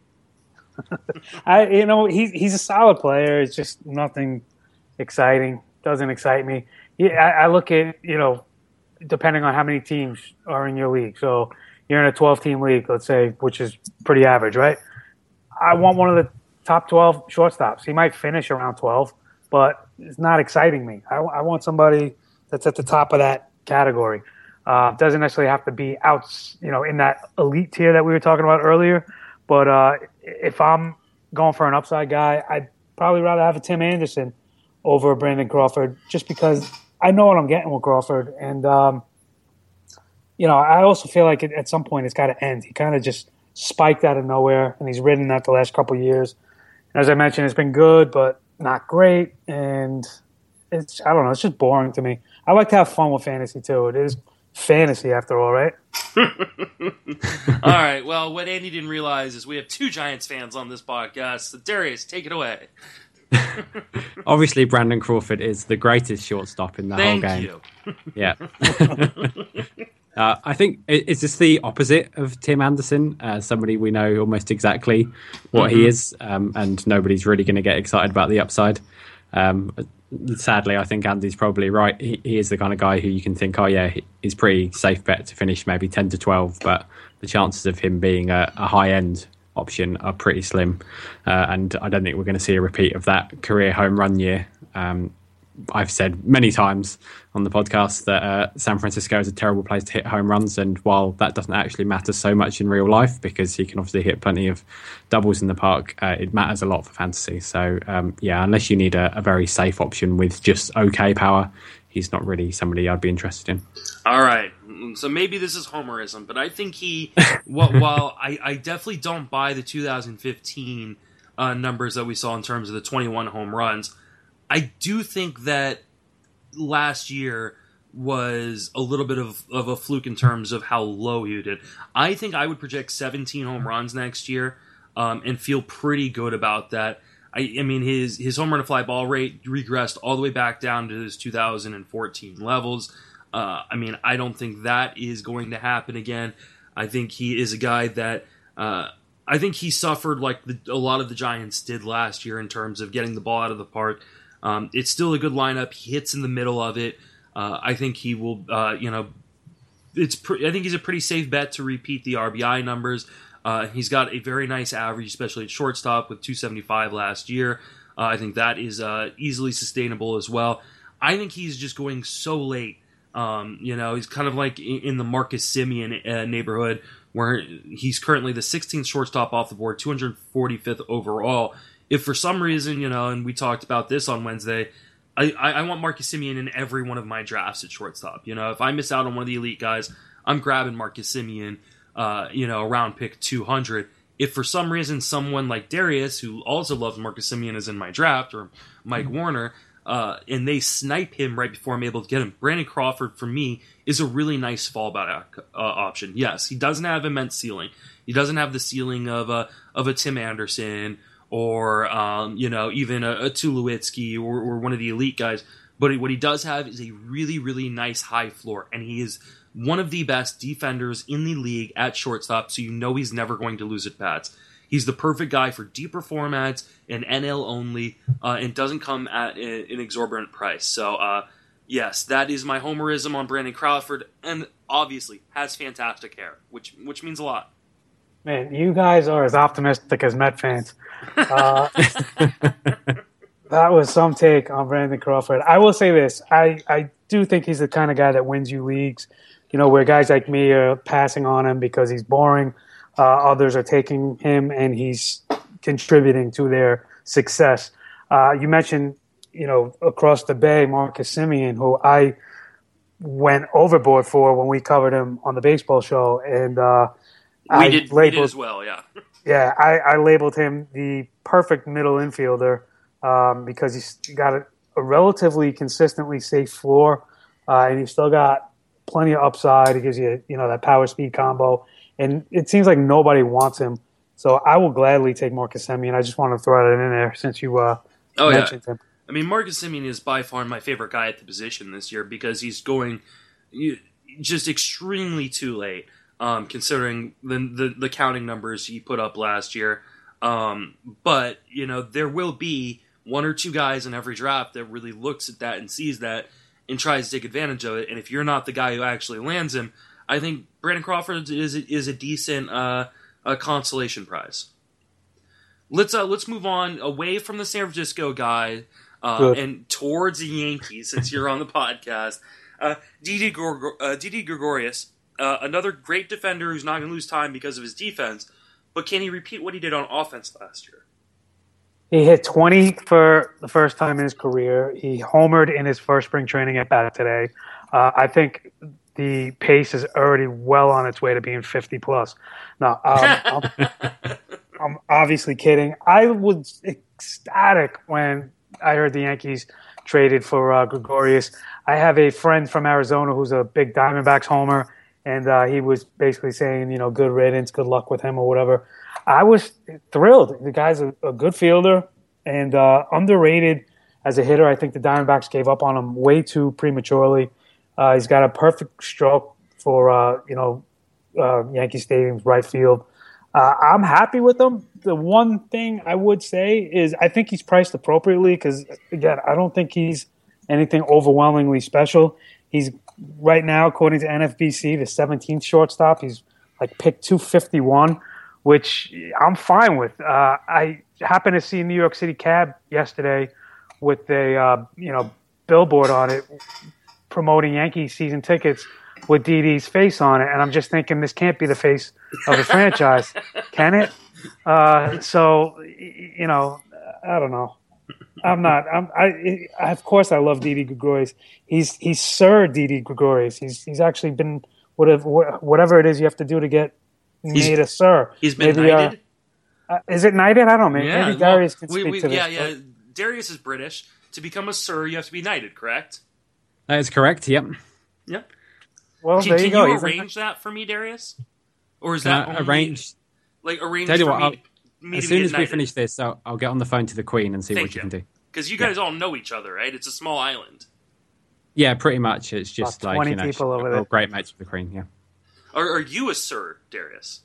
He's a solid player. It's just nothing exciting. Doesn't excite me. I look at, depending on how many teams are in your league. So you're in a 12-team league, let's say, which is pretty average, right? I want one of the top 12 shortstops. He might finish around 12, but it's not exciting me. I want somebody that's at the top of that category. Doesn't necessarily have to be out, in that elite tier that we were talking about earlier. But if I'm going for an upside guy, I'd probably rather have a Tim Anderson over Brandon Crawford, just because I know what I'm getting with Crawford. And, I also feel like at some point it's got to end. He kind of just spiked out of nowhere, and he's ridden that the last couple of years. And as I mentioned, it's been good, but not great. And I don't know, it's just boring to me. I like to have fun with fantasy, too. It is fantasy, after all, right? All right, well, what Andy didn't realize is we have two Giants fans on this podcast. So Darius, take it away. Obviously, Brandon Crawford is the greatest shortstop in the whole game. Thank you. Yeah. I think it's just the opposite of Tim Anderson, somebody we know almost exactly what he is, and nobody's really going to get excited about the upside. Sadly, I think Andy's probably right. He is the kind of guy who you can think, he's pretty safe bet to finish maybe 10 to 12, but the chances of him being a high-end option are pretty slim. And I don't think we're going to see a repeat of that career home run year. I've said many times on the podcast that San Francisco is a terrible place to hit home runs, and while that doesn't actually matter so much in real life, because he can obviously hit plenty of doubles in the park, it matters a lot for fantasy. So unless you need a very safe option with just okay power, he's not really somebody I'd be interested in. All right, so maybe this is homerism, but I think while I definitely don't buy the 2015 numbers that we saw in terms of the 21 home runs, I do think that last year was a little bit of a fluke in terms of how low he did. I think I would project 17 home runs next year and feel pretty good about that. I mean, his home run to fly ball rate regressed all the way back down to his 2014 levels. I don't think that is going to happen again. I think he is a guy that I think he suffered like a lot of the Giants did last year in terms of getting the ball out of the park. It's still a good lineup. He hits in the middle of it. I think he will. I think he's a pretty safe bet to repeat the RBI numbers. He's got a very nice average, especially at shortstop with 275 last year. I think that is easily sustainable as well. I think he's just going so late. He's kind of like in the Marcus Semien neighborhood, where he's currently the 16th shortstop off the board, 245th overall. If for some reason, and we talked about this on Wednesday, I want Marcus Semien in every one of my drafts at shortstop. If I miss out on one of the elite guys, I'm grabbing Marcus Semien, around pick 200. If for some reason someone like Darius, who also loves Marcus Semien, is in my draft, or Mike Warner, and they snipe him right before I'm able to get him, Brandon Crawford, for me, is a really nice fallback option. Yes, he doesn't have immense ceiling. He doesn't have the ceiling of a Tim Anderson or even a Tulowitzki or one of the elite guys. But what he does have is a really, really nice high floor, and he is one of the best defenders in the league at shortstop, so he's never going to lose at bats. He's the perfect guy for deeper formats and NL only, and doesn't come at an exorbitant price. So, yes, that is my homerism on Brandon Crawford, and obviously has fantastic hair, which means a lot. Man, you guys are as optimistic as Met fans. That was some take on Brandon Crawford. I will say this. I do think he's the kind of guy that wins you leagues, where guys like me are passing on him because he's boring. Others are taking him, and he's contributing to their success. You mentioned, across the bay, Marcus Semien, who I went overboard for when we covered him on the baseball show. And we did as well, yeah. Yeah, I labeled him the perfect middle infielder because he's got a relatively consistently safe floor, and he's still got plenty of upside. He gives you, that power speed combo, and it seems like nobody wants him. So I will gladly take Marcus Semien. I just want to throw that in there since you mentioned him. I mean, Marcus Semien is by far my favorite guy at the position this year because he's going just extremely too late, considering the counting numbers he put up last year. But there will be one or two guys in every draft that really looks at that and sees that and tries to take advantage of it. And if you're not the guy who actually lands him, I think Brandon Crawford is a decent consolation prize. Let's move on away from the San Francisco guy and towards the Yankees, since you're on the podcast. Didi Gregorius, another great defender who's not going to lose time because of his defense, but can he repeat what he did on offense last year? He hit 20 for the first time in his career. He homered in his first spring training at bat today. I think the pace is already well on its way to being 50-plus. Now, I'm obviously kidding. I was ecstatic when I heard the Yankees traded for Gregorius. I have a friend from Arizona who's a big Diamondbacks homer, and he was basically saying, good riddance, good luck with him or whatever. I was thrilled. The guy's a good fielder and underrated as a hitter. I think the Diamondbacks gave up on him way too prematurely. He's got a perfect stroke for, Yankee Stadium's right field. I'm happy with him. The one thing I would say is I think he's priced appropriately because, again, I don't think he's anything overwhelmingly special. He's right now, according to NFBC, the 17th shortstop. He's like pick 251, which I'm fine with. I happened to see New York City Cab yesterday with a billboard on it promoting Yankee season tickets with Didi's face on it, and I'm just thinking this can't be the face of the franchise, can it? So I don't know. I'm not. Of course, I love Didi Gregorius. He's Sir Didi Gregorius. He's actually been whatever it is you have to do to get made a Sir. He's been knighted. Is it knighted? I don't know. Maybe Darius can speak to this. Yeah. Darius is British. To become a Sir, you have to be knighted, correct? That is correct. Yep. Yep. Well, can you arrange that for me, Darius? Or is that arrange? Arrange Tell you for what, me as soon as we finish this, I'll get on the phone to the Queen and see what you can do. Because you guys all know each other, right? It's a small island. Yeah, pretty much. It's just about 20 people over there. Great mates with the Queen. Yeah. Are you a Sir, Darius?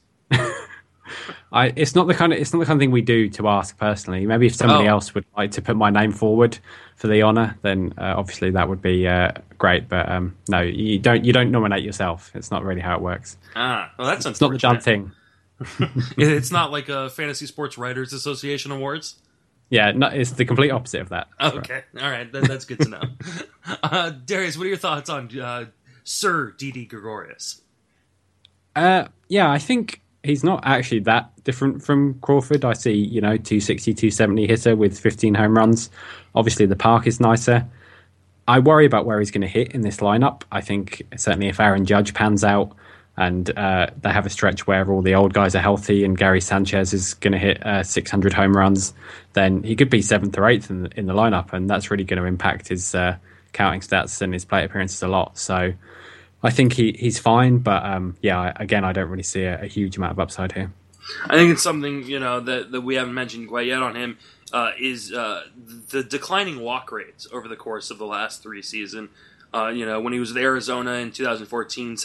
It's not the kind of thing we do to ask personally. Maybe if somebody else would like to put my name forward for the honour, then obviously that would be great. But no, you don't nominate yourself. It's not really how it works. Well, that's unfortunate. It's not the done thing. It's not like a Fantasy Sports Writers Association Awards. Yeah, no, it's the complete opposite of that. Okay, all right, that's good to know. Darius, what are your thoughts on Sir Didi Gregorius? Yeah, I think he's not actually that different from Crawford. I see, 260, 270 hitter with 15 home runs. Obviously, the park is nicer. I worry about where he's going to hit in this lineup. I think certainly if Aaron Judge pans out and they have a stretch where all the old guys are healthy and Gary Sanchez is going to hit 600 home runs, then he could be 7th or 8th in the lineup, and that's really going to impact his counting stats and his plate appearances a lot. So I think he's fine, but again, I don't really see a huge amount of upside here. I think it's something that we haven't mentioned quite yet on him is the declining walk rates over the course of the last 3 seasons. When he was with Arizona in 2014,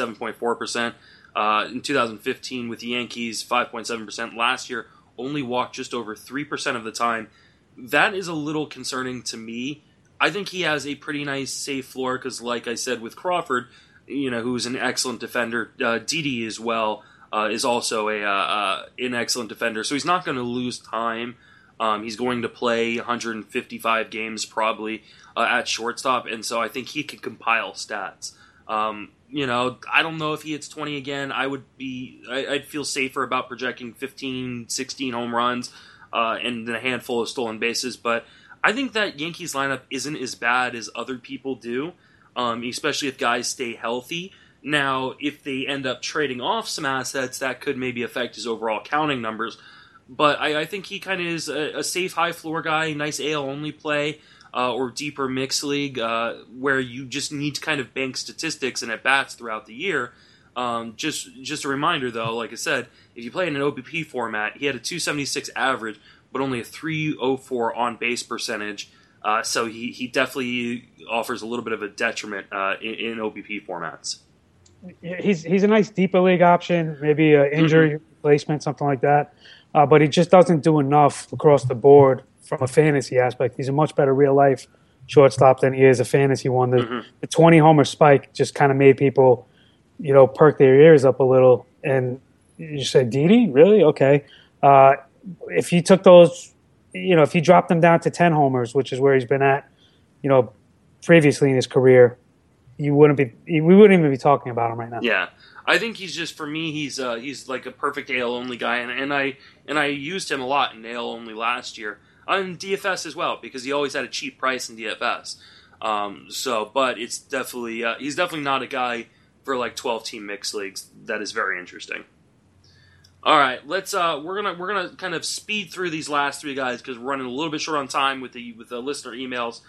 7.4%. In 2015 with the Yankees, 5.7%. Last year, only walked just over 3% of the time. That is a little concerning to me. I think he has a pretty nice safe floor because, like I said, with Crawford, who's an excellent defender, Didi as well is also an excellent defender. So he's not going to lose time. He's going to play 155 games probably at shortstop, and so I think he can compile stats. I don't know if he hits 20 again. I'd feel safer about projecting 15, 16 home runs and a handful of stolen bases, but I think that Yankees lineup isn't as bad as other people do, especially if guys stay healthy. Now, if they end up trading off some assets, that could maybe affect his overall counting numbers. But I think he kind of is a safe high floor guy, nice AL-only play, or deeper mixed league, where you just need to kind of bank statistics and at-bats throughout the year. Just a reminder, though, like I said, if you play in an OBP format, he had a 276 average, but only a 304 on-base percentage. So he definitely offers a little bit of a detriment in OBP formats. He's a nice deeper league option, maybe an injury replacement, something like that. But he just doesn't do enough across the board from a fantasy aspect. He's a much better real-life shortstop than he is a fantasy one. The 20-homer spike just kind of made people, perk their ears up a little. And you said, Didi? Really? Okay. If he took those, if he dropped them down to 10 homers, which is where he's been at, previously in his career, we wouldn't even be talking about him right now. Yeah. I think he's just, for me, he's like a perfect AL only guy, and I used him a lot in AL only last year, on DFS as well, because he always had a cheap price in DFS. But it's definitely he's definitely not a guy for like 12-team mixed leagues. That is very interesting. All right, let's we're gonna kind of speed through these last 3 guys because we're running a little bit short on time with the listener emails.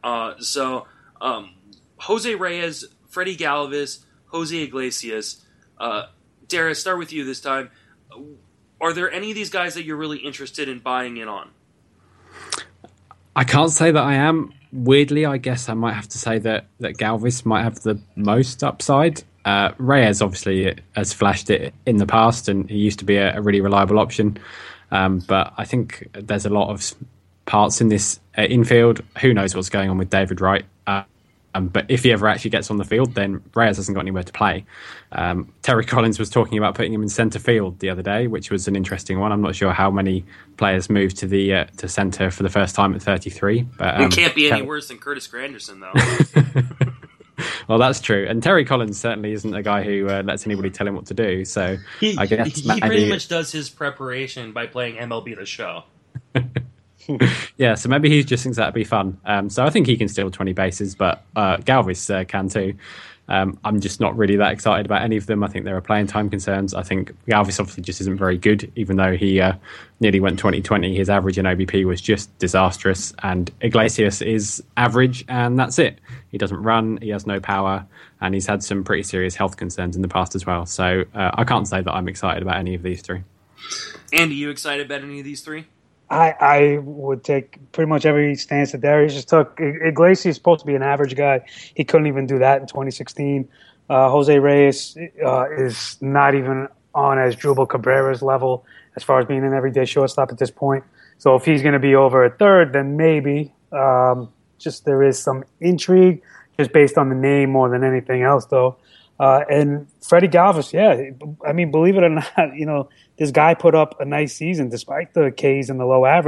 Jose Reyes, Freddie Galvis, Jose Iglesias. Darius, start with you this time. Are there any of these guys that you're really interested in buying in on? I can't say that I am. Weirdly, I guess I might have to say that Galvis might have the most upside. Reyes obviously has flashed it in the past, and he used to be a really reliable option. But I think there's a lot of parts in this infield. Who knows what's going on with David Wright? But if he ever actually gets on the field, then Reyes hasn't got anywhere to play. Terry Collins was talking about putting him in centre field the other day, which was an interesting one. I'm not sure how many players moved to centre for the first time at 33. But it can't be any worse than Curtis Granderson, though. Well, that's true. And Terry Collins certainly isn't a guy who lets anybody tell him what to do. So I guess he pretty much does his preparation by playing MLB The Show. Yeah, so maybe he just thinks that'd be fun. So I think he can steal 20 bases, but Galvis can too. I'm just not really that excited about any of them. I think there are playing time concerns. I think Galvis obviously just isn't very good, even though he nearly went 20-20. His average in OBP was just disastrous, and Iglesias is average, and that's it. He doesn't run, he has no power, and he's had some pretty serious health concerns in the past as well. So I can't say that I'm excited about any of these 3. Andy, you excited about any of these 3? I would take pretty much every stance that Darius just took. Iglesias is supposed to be an average guy. He couldn't even do that in 2016. Jose Reyes is not even on Asdrubal Cabrera's level as far as being an everyday shortstop at this point. So if he's going to be over at third, then maybe. Just there is some intrigue just based on the name more than anything else, though. And Freddie Galvis, yeah, I mean, believe it or not, this guy put up a nice season despite the Ks and the low average.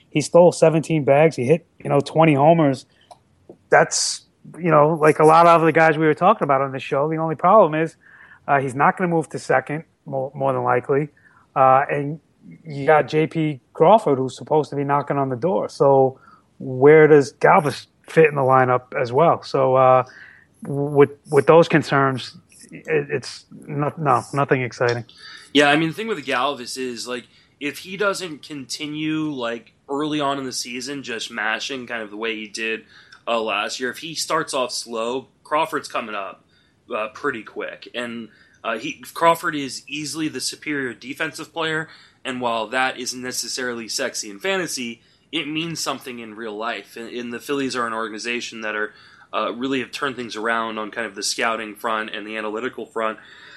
He stole 17 bags. He hit 20 homers. That's like a lot of other guys we were talking about on the show. The only problem is he's not going to move to second more than likely, and you got J.P. Crawford who's supposed to be knocking on the door. So where does Galvis fit in the lineup as well? So with those concerns, it's nothing exciting. Yeah, I mean, the thing with Galvis is, like, if he doesn't continue, like, early on in the season just mashing kind of the way he did last year, if he starts off slow, Crawford's coming up pretty quick. And Crawford is easily the superior defensive player, and while that isn't necessarily sexy in fantasy, it means something in real life. And the Phillies are an organization that are really have turned things around on kind of the scouting front and the analytical front,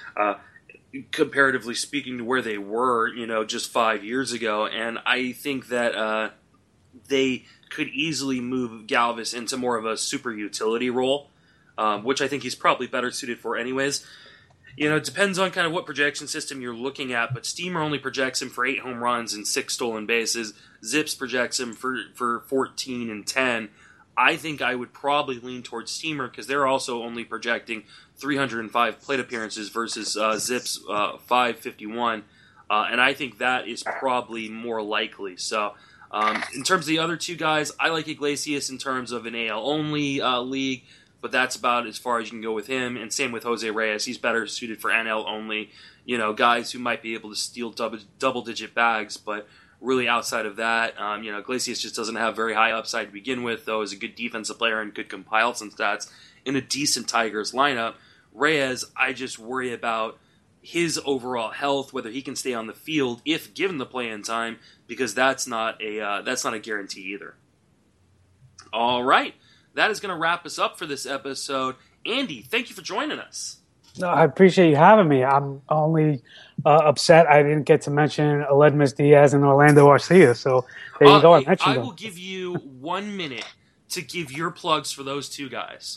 comparatively speaking to where they were, just 5 years ago. And I think that they could easily move Galvis into more of a super utility role, which I think he's probably better suited for anyways. It depends on kind of what projection system you're looking at, but Steamer only projects him for 8 home runs and 6 stolen bases. Zips projects him for 14 and 10. I think I would probably lean towards Steamer because they're also only projecting 305 plate appearances versus Zips 551, and I think that is probably more likely. So in terms of the other two guys, I like Iglesias in terms of an AL-only league, but that's about as far as you can go with him, and same with Jose Reyes. He's better suited for NL-only, guys who might be able to steal double-digit bags, but really outside of that, Iglesias just doesn't have very high upside to begin with, though he's a good defensive player and could compile some stats in a decent Tigers lineup. Reyes, I just worry about his overall health, whether he can stay on the field if given the play-in time, because that's not a guarantee either. All right, that is going to wrap us up for this episode. Andy, thank you for joining us. No, I appreciate you having me. I'm only upset I didn't get to mention Aledmys Diaz and Orlando Arcia. So there you go. I will give you 1 minute to give your plugs for those two guys.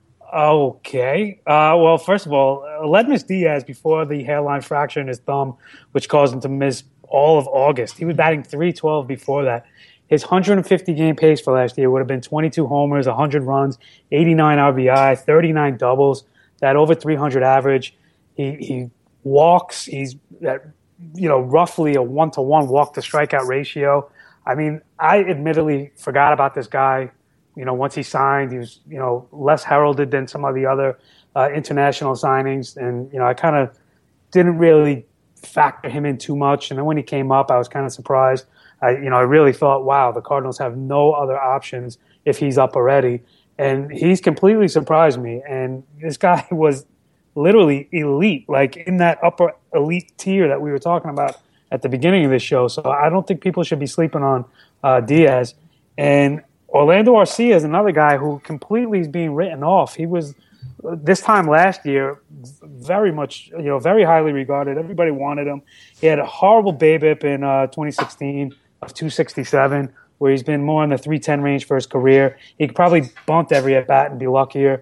Okay. Well, first of all, Aledmys Diaz, before the hairline fracture in his thumb, which caused him to miss all of August, he was batting .312 before that. His 150-game pace for last year would have been 22 homers, 100 runs, 89 RBI, 39 doubles, that over 300 average. He walks. He's at, roughly a 1-to-1 walk-to-strikeout ratio. I mean, I admittedly forgot about this guy. Once he signed, he was, less heralded than some of the other international signings. And, I kind of didn't really factor him in too much. And then when he came up, I was kind of surprised. I really thought, wow, the Cardinals have no other options if he's up already. And he's completely surprised me. And this guy was literally elite, like in that upper elite tier that we were talking about at the beginning of this show. So I don't think people should be sleeping on Diaz. And Orlando Arcia is another guy who completely is being written off. He was, this time last year, very much, very highly regarded. Everybody wanted him. He had a horrible BABIP in 2016 of 267, where he's been more in the 310 range for his career. He could probably bunt every at-bat and be luckier.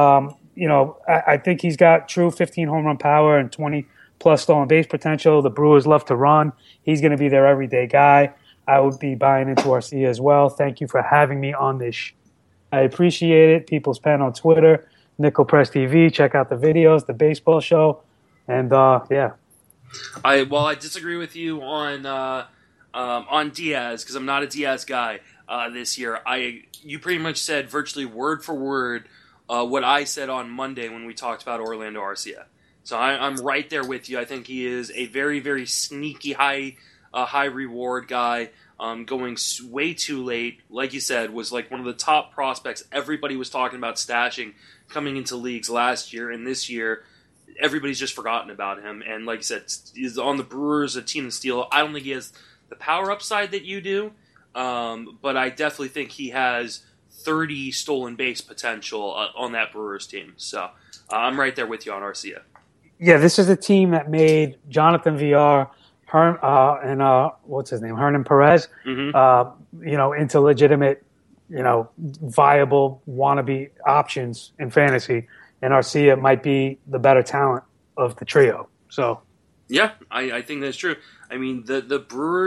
I think he's got true 15 home run power and 20-plus stolen base potential. The Brewers love to run. He's going to be their everyday guy. I would be buying into Arcia as well. Thank you for having me on this. I appreciate it. People's Pen on Twitter, Nickel Press TV. Check out the videos, the baseball show, and yeah. I disagree with you on Diaz because I'm not a Diaz guy this year. You pretty much said virtually word for word what I said on Monday when we talked about Orlando Arcia. So I'm right there with you. I think he is a very, very sneaky high reward guy. Going way too late, like you said, was like one of the top prospects everybody was talking about stashing coming into leagues last year, and this year everybody's just forgotten about him. And like you said, he's on the Brewers, a team to steal. I don't think he has the power upside that you do, but I definitely think he has 30 stolen base potential on that Brewers team. So I'm right there with you on Arcia. Yeah, this is a team that made Jonathan VR and what's his name, Hernan Perez, into legitimate, viable wannabe options in fantasy. And Arcia might be the better talent of the trio. So, yeah, I think that's true. I mean, the Brewers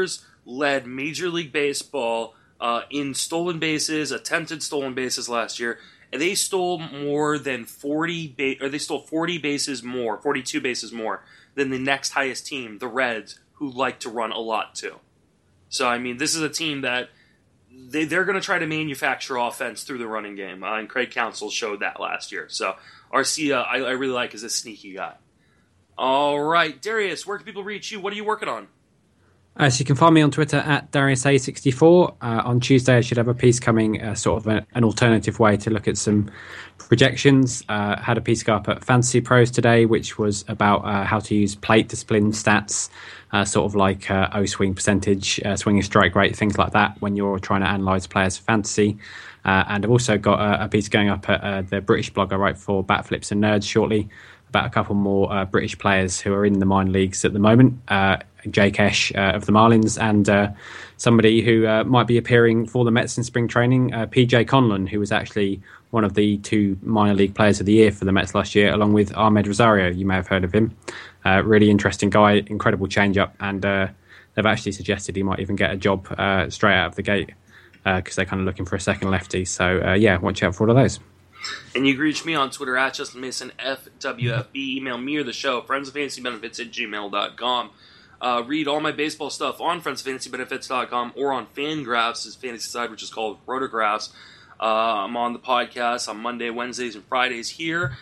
led Major League Baseball in stolen bases, attempted stolen bases last year. And they stole more than 42 bases more than the next highest team, the Reds, who like to run a lot too. So, I mean, this is a team that they're going to try to manufacture offense through the running game, and Craig Counsell showed that last year. So, Arcia, I really like as a sneaky guy. All right, Darius, where can people reach you? What are you working on? So you can find me on Twitter at DariusA64. On Tuesday, I should have a piece coming, sort of an alternative way to look at some projections. Had a piece go up at Fantasy Pros today, which was about how to use plate discipline stats, sort of like O-swing percentage, swinging strike rate, things like that when you're trying to analyse players for fantasy. And I've also got a piece going up at the British blog I write for, Bat Flips and Nerds, shortly, about a couple more British players who are in the minor leagues at the moment. Jake Esch of the Marlins, and somebody who might be appearing for the Mets in spring training, PJ Conlon, who was actually one of the 2 minor league players of the year for the Mets last year, along with Ahmed Rosario. You may have heard of him. Really interesting guy, incredible changeup, and they've actually suggested he might even get a job straight out of the gate because they're kind of looking for a second lefty. So, watch out for all of those. And you can reach me on Twitter at Justin Mason FWFB. Email me or the show, friendsoffantasybenefits@gmail.com. Read all my baseball stuff on friendsoffantasybenefits.com or on Fangraphs' fantasy side, which is called Rotographs. I'm on the podcast on Monday, Wednesdays, and Fridays here.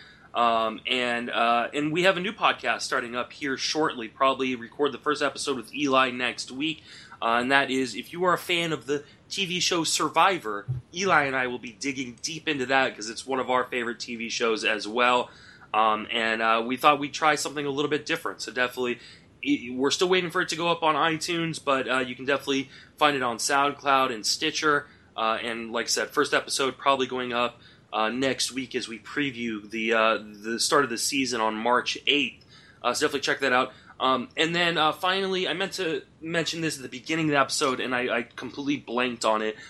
And we have a new podcast starting up here shortly. Probably record the first episode with Eli next week. And that is, if you are a fan of the TV show Survivor, Eli and I will be digging deep into that because it's one of our favorite TV shows as well. And we thought we'd try something a little bit different. So definitely, we're still waiting for it to go up on iTunes, but you can definitely find it on SoundCloud and Stitcher. And like I said, first episode probably going up next week as we preview the start of the season on March 8th. So definitely check that out. And then finally, I meant to mention this at the beginning of the episode, and I completely blanked on it.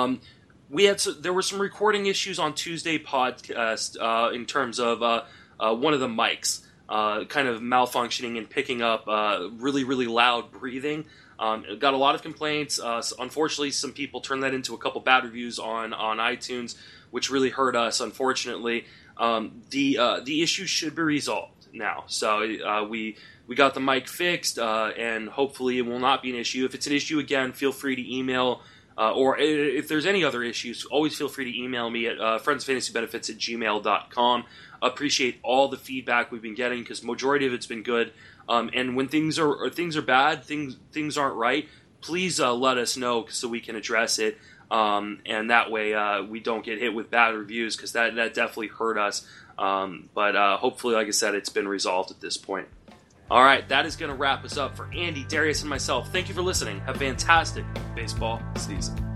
There were some recording issues on Tuesday podcast in terms of one of the mics kind of malfunctioning and picking up really, really loud breathing. Got a lot of complaints. Unfortunately, some people turned that into a couple bad reviews on iTunes, which really hurt us, unfortunately. The issue should be resolved now. So we got the mic fixed, and hopefully it will not be an issue. If it's an issue, again, feel free to email, or if there's any other issues, always feel free to email me at friendsfantasybenefits@gmail.com. Appreciate all the feedback we've been getting because majority of it's been good. And when things are bad, things aren't right, please let us know so we can address it. And that way we don't get hit with bad reviews because that definitely hurt us. But hopefully, like I said, it's been resolved at this point. All right, that is going to wrap us up for Andy, Darius, and myself. Thank you for listening. Have a fantastic baseball season.